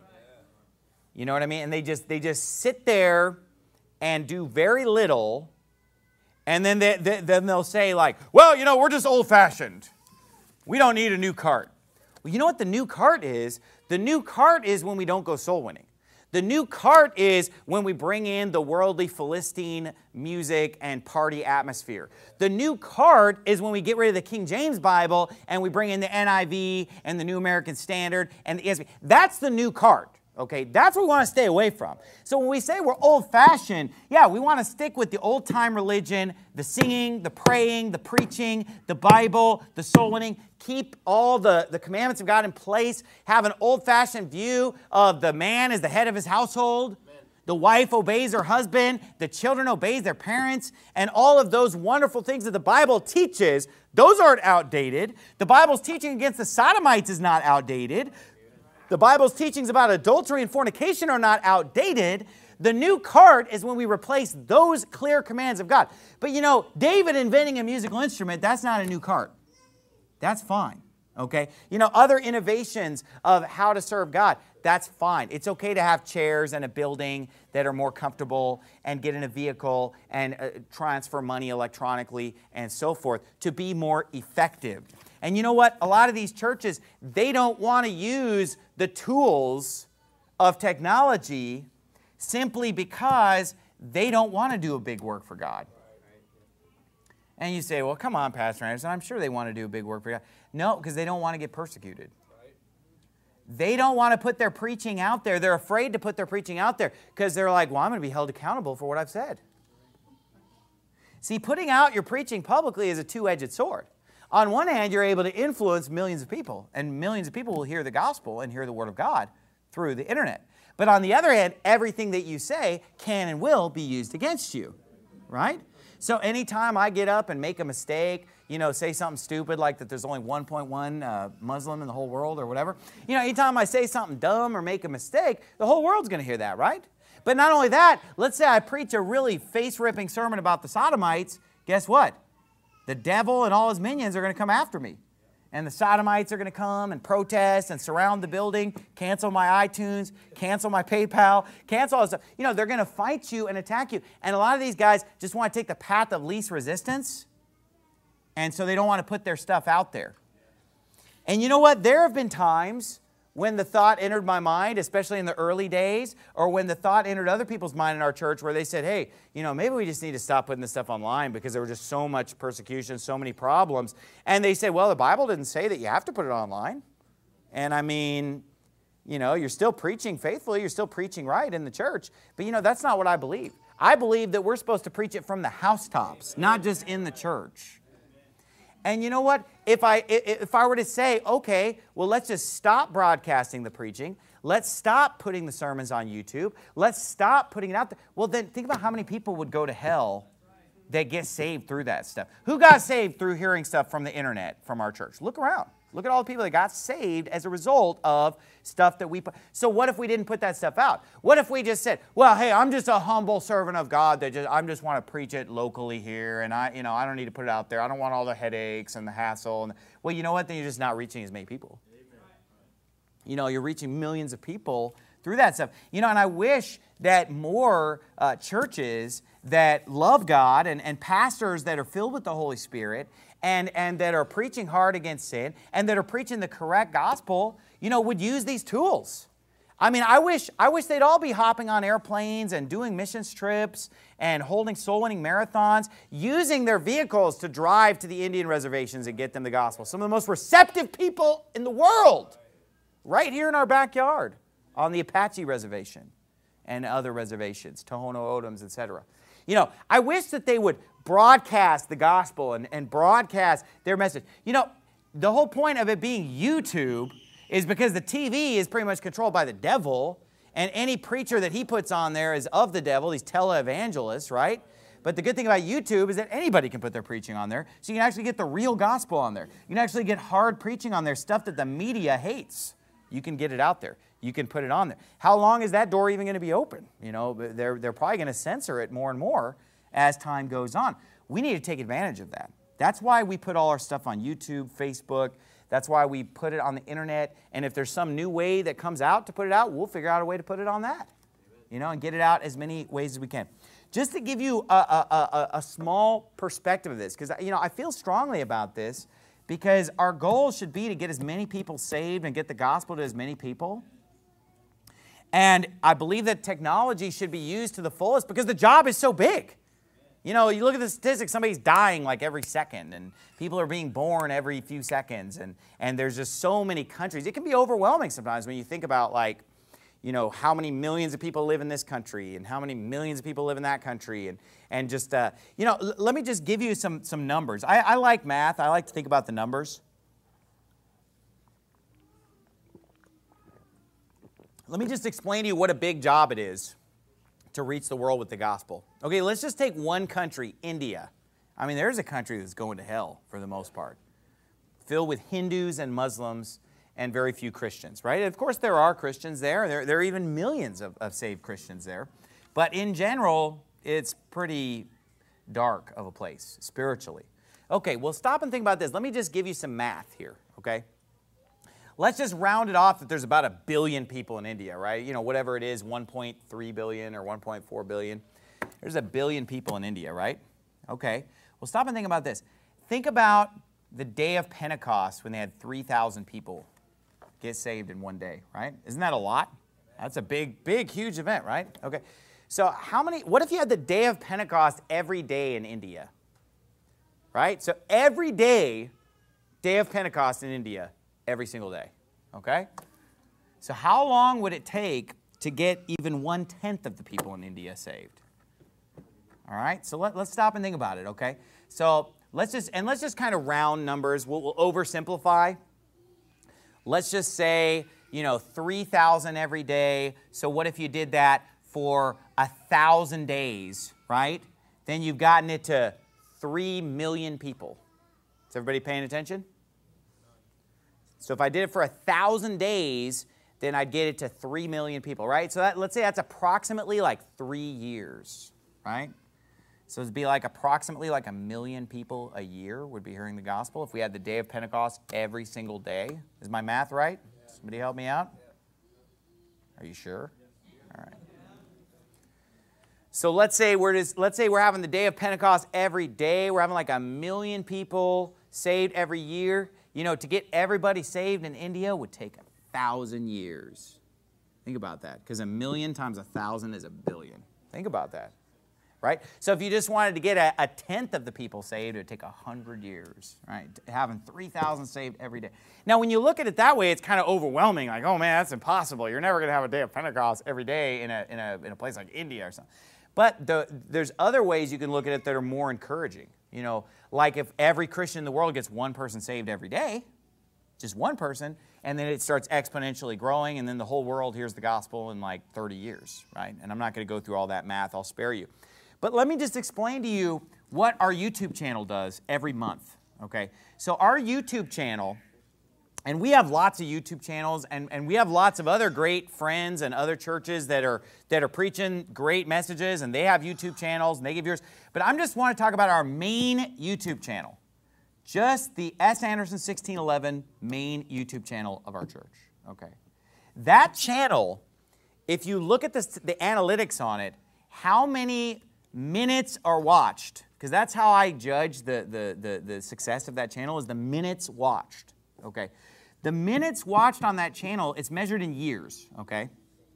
You know what I mean? And they just sit there and do very little, and then they'll say like, well, we're just old-fashioned. We don't need a new cart. Well, you know what the new cart is? The new cart is when we don't go soul winning. The new cart is when we bring in the worldly Philistine music and party atmosphere. The new cart is when we get rid of the King James Bible and we bring in the NIV and the New American Standard and the ESV. That's the new cart. Okay, that's what we want to stay away from. So when we say we're old-fashioned, yeah, we want to stick with the old-time religion, the singing, the praying, the preaching, the Bible, the soul winning. Keep all the commandments of God in place. Have an old-fashioned view of the man as the head of his household. Amen. The wife obeys her husband. The children obey their parents. And all of those wonderful things that the Bible teaches, those aren't outdated. The Bible's teaching against the Sodomites is not outdated. The Bible's teachings about adultery and fornication are not outdated. The new cart is when we replace those clear commands of God. But David inventing a musical instrument, that's not a new cart. That's fine, okay? Other innovations of how to serve God, that's fine. It's okay to have chairs and a building that are more comfortable and get in a vehicle and transfer money electronically and so forth to be more effective. And you know what? A lot of these churches, they don't want to use the tools of technology simply because they don't want to do a big work for God. And you say, well, come on, Pastor Anderson, I'm sure they want to do a big work for God. No, because they don't want to get persecuted. They don't want to put their preaching out there. They're afraid to put their preaching out there because they're like, well, I'm going to be held accountable for what I've said. See, putting out your preaching publicly is a two-edged sword. On one hand, you're able to influence millions of people, and millions of people will hear the gospel and hear the word of God through the internet. But on the other hand, everything that you say can and will be used against you, right? So anytime I get up and make a mistake, say something stupid like that there's only 1.1 Muslim in the whole world or whatever. Anytime I say something dumb or make a mistake, the whole world's going to hear that, right? But not only that, let's say I preach a really face-ripping sermon about the Sodomites. Guess what? The devil and all his minions are going to come after me. And the Sodomites are going to come and protest and surround the building, cancel my iTunes, cancel my PayPal, cancel all this stuff. They're going to fight you and attack you. And a lot of these guys just want to take the path of least resistance. And so they don't want to put their stuff out there. And you know what? There have been times when the thought entered my mind, especially in the early days, or when the thought entered other people's mind in our church where they said, hey, maybe we just need to stop putting this stuff online because there was just so much persecution, so many problems. And they said, well, the Bible didn't say that you have to put it online. And I mean, you're still preaching faithfully, you're still preaching right in the church. But that's not what I believe. I believe that we're supposed to preach it from the housetops, not just in the church. And you know what? If I were to say, okay, well, let's just stop broadcasting the preaching. Let's stop putting the sermons on YouTube. Let's stop putting it out there. Well, then think about how many people would go to hell that get saved through that stuff. Who got saved through hearing stuff from the internet from our church? Look around. Look at all the people that got saved as a result of stuff that we put. So what if we didn't put that stuff out? What if we just said, well, hey, I'm just a humble servant of God that I just want to preach it locally here, and I don't need to put it out there. I don't want all the headaches and the hassle. Well, you know what? Then you're just not reaching as many people. You're reaching millions of people through that stuff. And I wish that more churches that love God and pastors that are filled with the Holy Spirit and that are preaching hard against sin and that are preaching the correct gospel, would use these tools. I mean, I wish they'd all be hopping on airplanes and doing missions trips and holding soul-winning marathons, using their vehicles to drive to the Indian reservations and get them the gospel. Some of the most receptive people in the world, right here in our backyard on the Apache reservation and other reservations, Tohono O'odhams, etc. I wish that they would broadcast the gospel and broadcast their message. The whole point of it being YouTube is because the TV is pretty much controlled by the devil, and any preacher that he puts on there is of the devil, these televangelists, right? But the good thing about YouTube is that anybody can put their preaching on there, so you can actually get the real gospel on there. You can actually get hard preaching on there, stuff that the media hates. You can get it out there. You can put it on there. How long is that door even going to be open? They're probably going to censor it more and more as time goes on. We need to take advantage of that. That's why we put all our stuff on YouTube, Facebook. That's why we put it on the internet. And if there's some new way that comes out to put it out, we'll figure out a way to put it on that. And get it out as many ways as we can. Just to give you a small perspective of this, because I feel strongly about this, because our goal should be to get as many people saved and get the gospel to as many people. And I believe that technology should be used to the fullest because the job is so big. You look at the statistics, somebody's dying like every second, and people are being born every few seconds, and there's just so many countries. It can be overwhelming sometimes when you think about how many millions of people live in this country and how many millions of people live in that country. And just, let me just give you some numbers. I like math. I like to think about the numbers. Let me just explain to you what a big job it is to reach the world with the gospel. Okay, let's just take one country, India. I mean, there's a country that's going to hell for the most part, filled with Hindus and Muslims and very few Christians, right? Of course, there are Christians there. There are even millions of saved Christians there. But in general, it's pretty dark of a place spiritually. Okay, well, stop and think about this. Let me just give you some math here, okay? Let's just round it off that there's about 1 billion people in India, right? Whatever it is, 1.3 billion or 1.4 billion. There's 1 billion people in India, right? Okay. Well, stop and think about this. Think about the day of Pentecost when they had 3,000 people get saved in one day, right? Isn't that a lot? That's a big, huge event, right? Okay. So what if you had the day of Pentecost every day in India? Right? So every day of Pentecost in India, every single day, okay? So how long would it take to get even 1/10 of the people in India saved? All right, so let's stop and think about it, okay? So let's just kind of round numbers. We'll oversimplify. Let's just say, 3,000 every day. So what if you did that for 1,000 days, right? Then you've gotten it to 3 million people. Is everybody paying attention? So if I did it for 1,000 days, then I'd get it to 3 million people, right? So let's say that's approximately like 3 years, right? So it'd be like approximately like 1 million people a year would be hearing the gospel if we had the day of Pentecost every single day. Is my math right? Somebody help me out? Are you sure? All right. So let's say we're having the day of Pentecost every day. We're having like 1 million people saved every year. You know, to get everybody saved in India would take 1,000 years. Think about that, because 1 million times 1,000 is 1 billion. Think about that, right? So if you just wanted to get a tenth of the people saved, it would take 100 years, right? Having 3,000 saved every day. Now, when you look at it that way, it's kind of overwhelming. Like, oh man, that's impossible. You're never going to have a day of Pentecost every day in a place like India or something. But there's other ways you can look at it that are more encouraging. You know, like if every Christian in the world gets one person saved every day, just one person, and then it starts exponentially growing, and then the whole world hears the gospel in like 30 years, right? And I'm not going to go through all that math. I'll spare you. But let me just explain to you what our YouTube channel does every month, okay? So our YouTube channel, and we have lots of YouTube channels, and we have lots of other great friends and other churches that are preaching great messages, and they have YouTube channels, and they give yours. But I just want to talk about our main YouTube channel, just the S. Anderson 1611 main YouTube channel of our church, okay? That channel, if you look at the analytics on it, how many minutes are watched, because that's how I judge the success of that channel, is the minutes watched, okay? The minutes watched on that channel, it's measured in years, okay?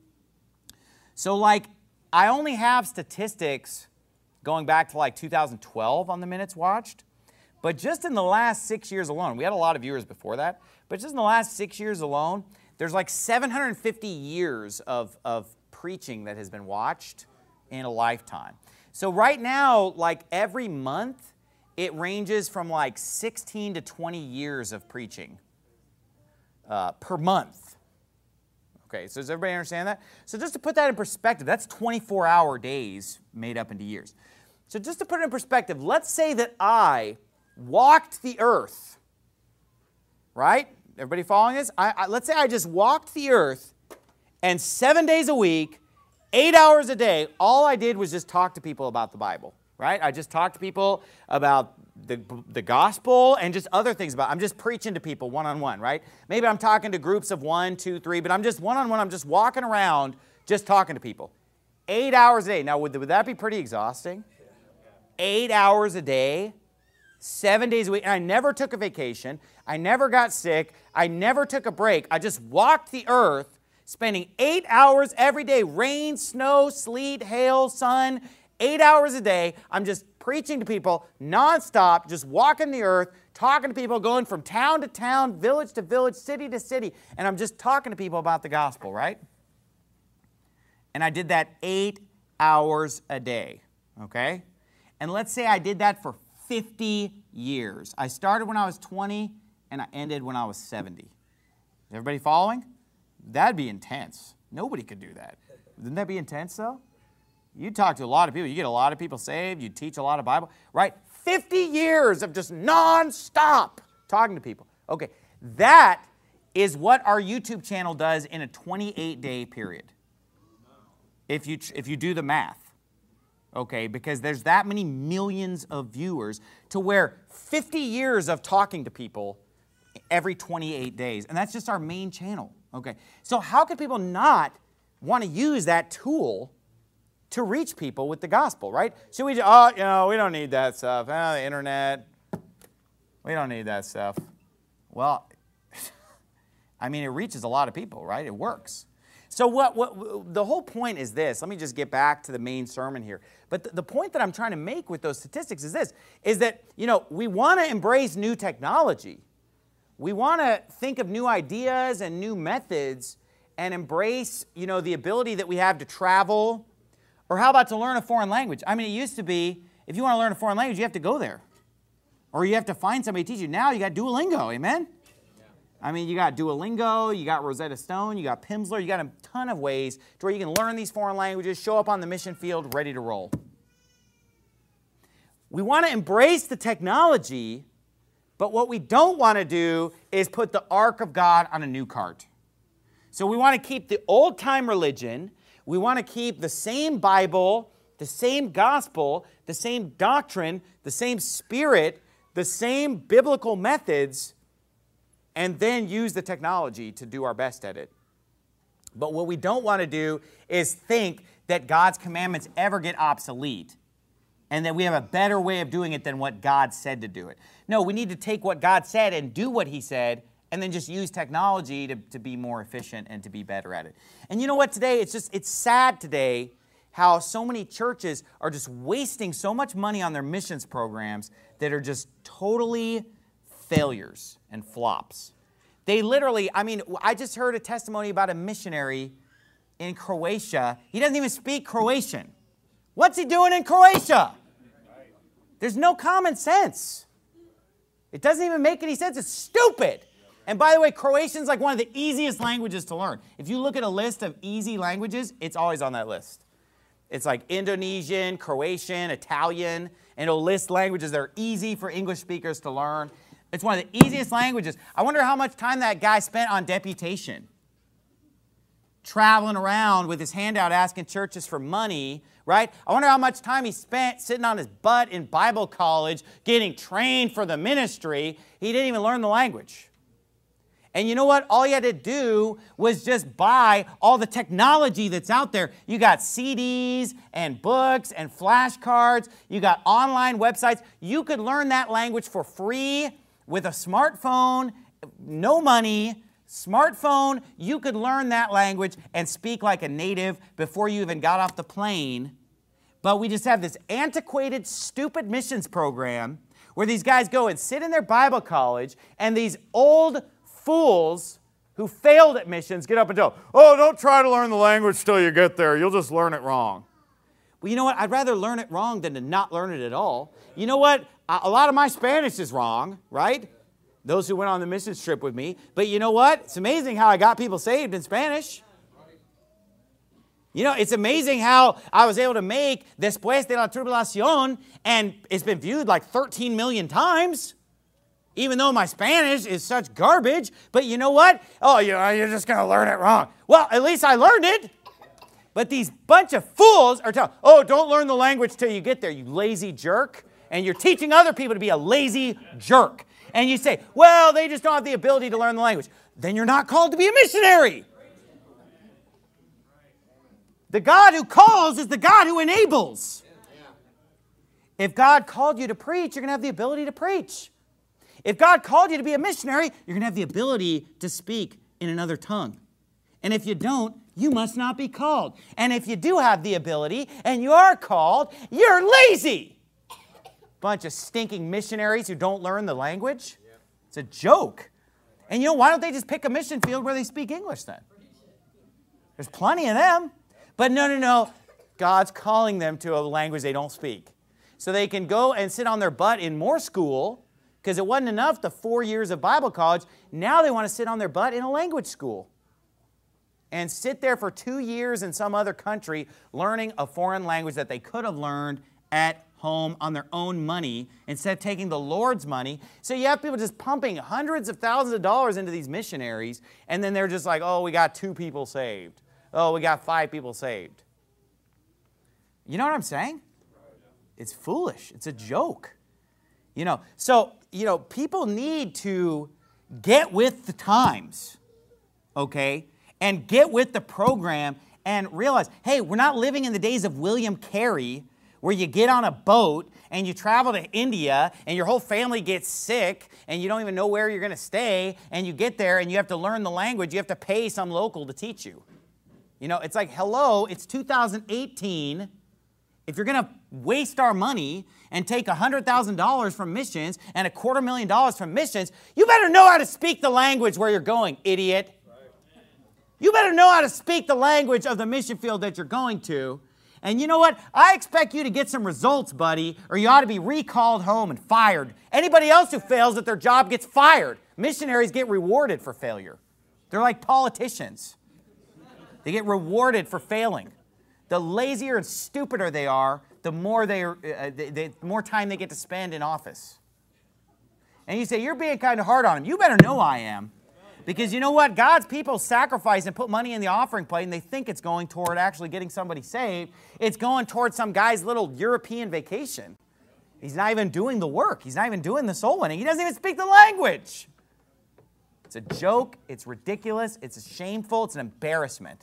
So like, I only have statistics going back to like 2012 on the minutes watched, but just in the last 6 years alone, we had a lot of viewers before that, but just in the last 6 years alone, there's like 750 years of preaching that has been watched in a lifetime. So right now, like every month, it ranges from like 16 to 20 years of preaching per month. Okay, so does everybody understand that? So just to put that in perspective, that's 24-hour days made up into years. So just to put it in perspective, let's say that I walked the earth, right? Everybody following this? Let's say I just walked the earth, and 7 days a week, 8 hours a day, all I did was just talk to people about the Bible, right? I just talked to people about the gospel and just other things about it. I'm just preaching to people one-on-one, right? Maybe I'm talking to groups of 1, 2, 3, but I'm just one-on-one. I'm just walking around just talking to people. 8 hours a day. Now, would that be pretty exhausting? 8 hours a day, 7 days a week. And I never took a vacation. I never got sick. I never took a break. I just walked the earth, spending 8 hours every day, rain, snow, sleet, hail, sun, 8 hours a day. I'm just preaching to people nonstop, just walking the earth, talking to people, going from town to town, village to village, city to city, and I'm just talking to people about the gospel, right? And I did that 8 hours a day, okay? And let's say I did that for 50 years. I started when I was 20, and I ended when I was 70. Is everybody following? That'd be intense. Nobody could do that. Wouldn't that be intense, though? You talk to a lot of people. You get a lot of people saved. You teach a lot of Bible, right? 50 years of just nonstop talking to people. Okay, that is what our YouTube channel does in a 28-day period. If you do the math, okay, because there's that many millions of viewers to where 50 years of talking to people every 28 days, and that's just our main channel, okay? So how could people not want to use that tool to reach people with the gospel, right? Should we, we don't need that stuff. The internet, we don't need that stuff. Well, I mean, it reaches a lot of people, right? It works. So what the whole point is this. Let me just get back to the main sermon here. But the point that I'm trying to make with those statistics is this, is that, we want to embrace new technology. We want to think of new ideas and new methods and embrace, the ability that we have to travel. Or how about to learn a foreign language? I mean, it used to be, if you want to learn a foreign language, you have to go there. Or you have to find somebody to teach you. Now you got Duolingo, amen? Yeah. I mean, you got Duolingo, you got Rosetta Stone, you got Pimsleur, you got a ton of ways to where you can learn these foreign languages, show up on the mission field, ready to roll. We want to embrace the technology, But what we don't want to do is put the ark of God on a new cart. So we want to keep the old-time religion. We want to keep the same Bible, the same gospel, the same doctrine, the same spirit, the same biblical methods, and then use the technology to do our best at it. But what we don't want to do is think that God's commandments ever get obsolete and that we have a better way of doing it than what God said to do it. No, we need to take what God said and do what he said, and then just use technology to be more efficient and to be better at it. And you know what, today, it's sad today how so many churches are just wasting so much money on their missions programs that are just totally failures and flops. They literally, I just heard a testimony about a missionary in Croatia. He doesn't even speak Croatian. What's he doing in Croatia? There's no common sense. It doesn't even make any sense. It's stupid. And by the way, Croatian's like one of the easiest languages to learn. If you look at a list of easy languages, it's always on that list. It's like Indonesian, Croatian, Italian, and it'll list languages that are easy for English speakers to learn. It's one of the easiest languages. I wonder how much time that guy spent on deputation, traveling around with his hand out asking churches for money, right? I wonder how much time he spent sitting on his butt in Bible college getting trained for the ministry. He didn't even learn the language. And you know what? All you had to do was just buy all the technology that's out there. You got CDs and books and flashcards. You got online websites. You could learn that language for free with a smartphone, no money, smartphone. You could learn that language and speak like a native before you even got off the plane. But we just have this antiquated, stupid missions program where these guys go and sit in their Bible college, and these old fools who failed at missions get up and tell, oh, don't try to learn the language till you get there. You'll just learn it wrong. Well, you know what? I'd rather learn it wrong than to not learn it at all. You know what? A lot of my Spanish is wrong, right? Those who went on the missions trip with me. But you know what? It's amazing how I got people saved in Spanish. You know, it's amazing how I was able to make Después de la Tribulación, and it's been viewed like 13 million times. Even though my Spanish is such garbage, but you know what? Oh, you're just going to learn it wrong. Well, at least I learned it. But these bunch of fools are telling, oh, don't learn the language till you get there, you lazy jerk. And you're teaching other people to be a lazy jerk. And you say, well, they just don't have the ability to learn the language. Then you're not called to be a missionary. The God who calls is the God who enables. If God called you to preach, you're going to have the ability to preach. If God called you to be a missionary, you're going to have the ability to speak in another tongue. And if you don't, you must not be called. And if you do have the ability and you are called, you're lazy. Bunch of stinking missionaries who don't learn the language. It's a joke. And you know, why don't they just pick a mission field where they speak English then? There's plenty of them. But no. God's calling them to a language they don't speak. So they can go and sit on their butt in more school, because it wasn't enough the 4 years of Bible college. Now they want to sit on their butt in a language school and sit there for 2 years in some other country learning a foreign language that they could have learned at home on their own money instead of taking the Lord's money. So you have people just pumping hundreds of thousands of dollars into these missionaries, and then they're just like, oh, we got 2 people saved. Oh, we got 5 people saved. You know what I'm saying? It's foolish. It's a joke. People need to get with the times, okay, and get with the program and realize, hey, we're not living in the days of William Carey where you get on a boat and you travel to India and your whole family gets sick and you don't even know where you're going to stay, and you get there and you have to learn the language. You have to pay some local to teach you. It's like, hello, it's 2018. If you're going to waste our money and take $100,000 from missions and $250,000 from missions, you better know how to speak the language where you're going, idiot. You better know how to speak the language of the mission field that you're going to. And you know what? I expect you to get some results, buddy, or you ought to be recalled home and fired. Anybody else who fails at their job gets fired. Missionaries get rewarded for failure. They're like politicians. They get rewarded for failing. The lazier and stupider they are, the more more time they get to spend in office. And you say, you're being kind of hard on him. You better know I am. Because you know what? God's people sacrifice and put money in the offering plate, and they think it's going toward actually getting somebody saved. It's going toward some guy's little European vacation. He's not even doing the work. He's not even doing the soul winning. He doesn't even speak the language. It's a joke. It's ridiculous. It's shameful. It's an embarrassment.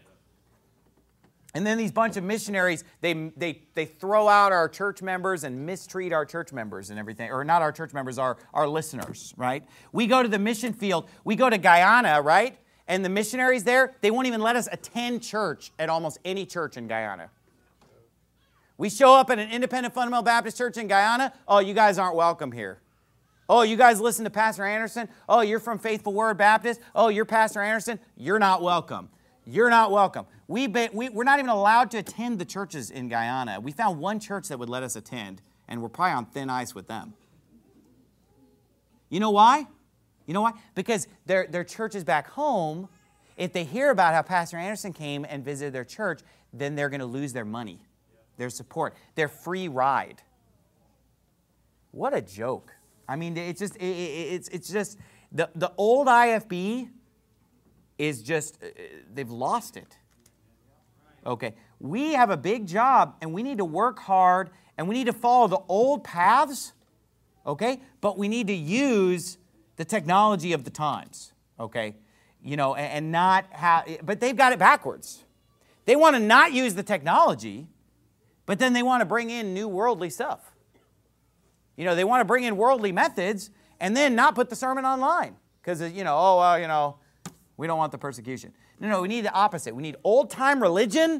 And then these bunch of missionaries, they throw out our church members and mistreat our church members and everything. Or not our church members, our listeners, right? We go to the mission field. We go to Guyana, right? And the missionaries there, they won't even let us attend church at almost any church in Guyana. We show up at an independent fundamental Baptist church in Guyana. Oh, you guys aren't welcome here. Oh, you guys listen to Pastor Anderson. Oh, you're from Faithful Word Baptist. Oh, you're Pastor Anderson. You're not welcome. You're not welcome. We're not even allowed to attend the churches in Guyana. We found one church that would let us attend, and we're probably on thin ice with them. You know why? You know why? Because their churches back home, if they hear about how Pastor Anderson came and visited their church, then they're going to lose their money, their support, their free ride. What a joke. I mean, it's just the old IFB is just, they've lost it. Okay, we have a big job, and we need to work hard, and we need to follow the old paths, okay? But we need to use the technology of the times, okay? You know, and not have, but they've got it backwards. They want to not use the technology, but then they want to bring in new worldly stuff. You know, they want to bring in worldly methods and then not put the sermon online because, you know, oh, well, you know, we don't want the persecution. No, we need the opposite. We need old-time religion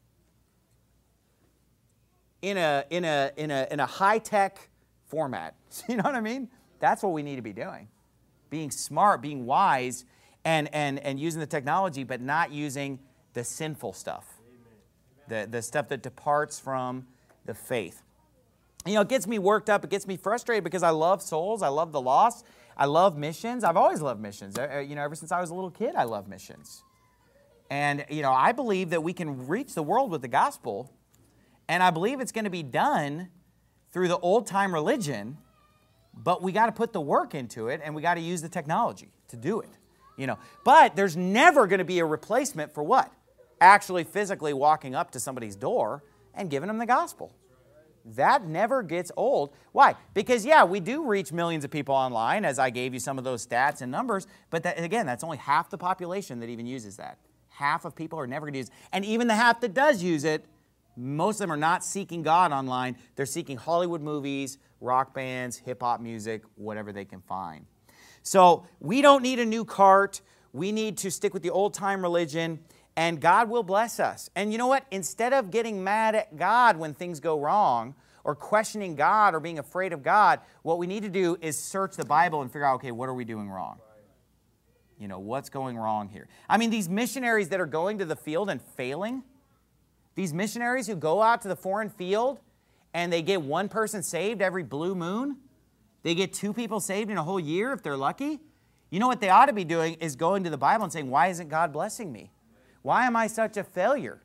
in a high-tech format. You know what I mean? That's what we need to be doing. Being smart, being wise, and using the technology, but not using the sinful stuff. The stuff that departs from the faith. You know, it gets me worked up. It gets me frustrated because I love souls. I love the lost. I love missions. I've always loved missions. You know, ever since I was a little kid, I love missions. And, you know, I believe that we can reach the world with the gospel, and I believe it's going to be done through the old-time religion, but we got to put the work into it, and we got to use the technology to do it, you know. But there's never going to be a replacement for what? Actually physically walking up to somebody's door and giving them the gospel. That never gets old. Why? Because, yeah, we do reach millions of people online, as I gave you some of those stats and numbers, but that, again, that's only half the population that even uses that. Half of people are never going to use it. And even the half that does use it, most of them are not seeking God online. They're seeking Hollywood movies, rock bands, hip-hop music, whatever they can find. So we don't need a new cart. We need to stick with the old-time religion, and God will bless us. And you know what? Instead of getting mad at God when things go wrong or questioning God or being afraid of God, what we need to do is search the Bible and figure out, okay, what are we doing wrong? You know, what's going wrong here? I mean, these missionaries that are going to the field and failing, these missionaries who go out to the foreign field and they get one person saved every blue moon, they get 2 people saved in a whole year if they're lucky. You know what they ought to be doing is going to the Bible and saying, why isn't God blessing me? Why am I such a failure?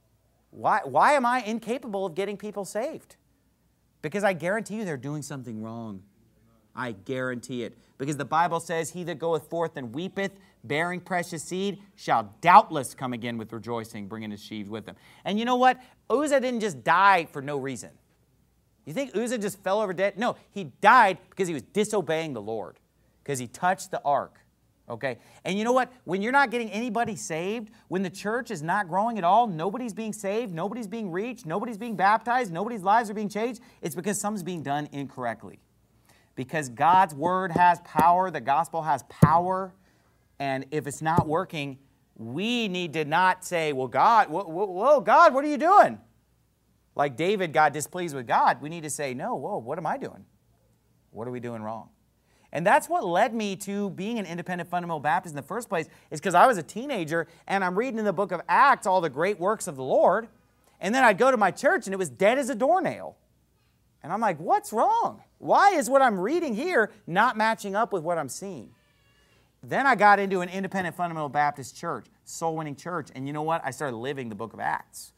Why am I incapable of getting people saved? Because I guarantee you they're doing something wrong. I guarantee it. Because the Bible says, he that goeth forth and weepeth, bearing precious seed, shall doubtless come again with rejoicing, bringing his sheaves with him. And you know what? Uzzah didn't just die for no reason. You think Uzzah just fell over dead? No, he died because he was disobeying the Lord. Because he touched the ark. Okay? And you know what? When you're not getting anybody saved, when the church is not growing at all, nobody's being saved, nobody's being reached, nobody's being baptized, nobody's lives are being changed, it's because something's being done incorrectly. Because God's word has power, the gospel has power, and if it's not working, we need to not say, well, God, whoa, God, what are you doing? Like David got displeased with God. We need to say, no, whoa, what am I doing? What are we doing wrong? And that's what led me to being an independent fundamental Baptist in the first place, is because I was a teenager and I'm reading in the book of Acts all the great works of the Lord, and then I'd go to my church and it was dead as a doornail. And I'm like, what's wrong? Why is what I'm reading here not matching up with what I'm seeing? Then I got into an independent fundamental Baptist church, soul-winning church, and you know what? I started living the book of Acts.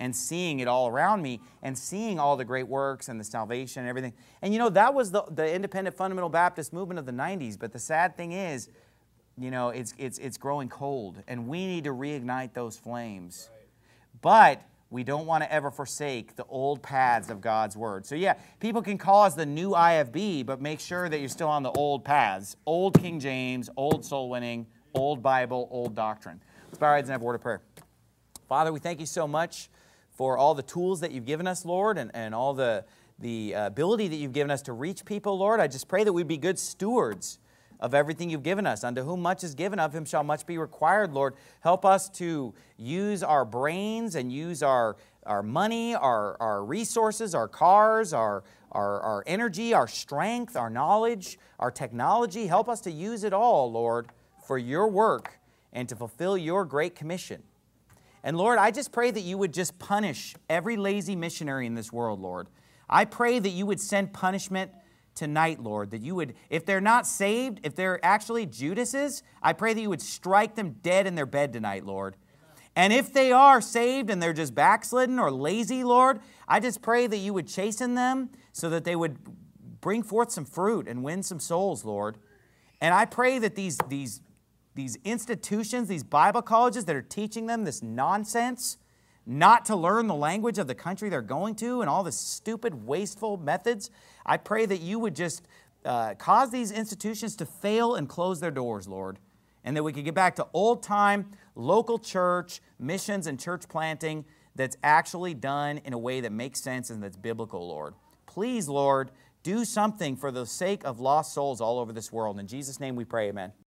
and seeing it all around me and seeing all the great works and the salvation and everything. And that was the independent fundamental Baptist movement of the 90s. But the sad thing is, it's growing cold, and we need to reignite those flames. Right. But we don't want to ever forsake the old paths of God's Word. So yeah, people can call us the new IFB, but make sure that you're still on the old paths. Old King James, old soul winning, old Bible, old doctrine. Let's bow our heads and have a word of prayer. Father, we thank you so much for all the tools that you've given us, Lord, and all the ability that you've given us to reach people, Lord. I just pray that we'd be good stewards of everything you've given us. Unto whom much is given, of him shall much be required, Lord. Help us to use our brains and use our money, our resources, our cars, our energy, our strength, our knowledge, our technology. Help us to use it all, Lord, for your work and to fulfill your great commission. And Lord, I just pray that you would just punish every lazy missionary in this world, Lord. I pray that you would send punishment tonight, Lord, that you would, if they're not saved, if they're actually Judases, I pray that you would strike them dead in their bed tonight, Lord. And if they are saved and they're just backslidden or lazy, Lord, I just pray that you would chasten them so that they would bring forth some fruit and win some souls, Lord. And I pray that these institutions, these Bible colleges that are teaching them this nonsense, not to learn the language of the country they're going to and all the stupid, wasteful methods, I pray that you would just cause these institutions to fail and close their doors, Lord, and that we could get back to old-time local church missions and church planting that's actually done in a way that makes sense and that's biblical, Lord. Please, Lord, do something for the sake of lost souls all over this world. In Jesus' name we pray, amen.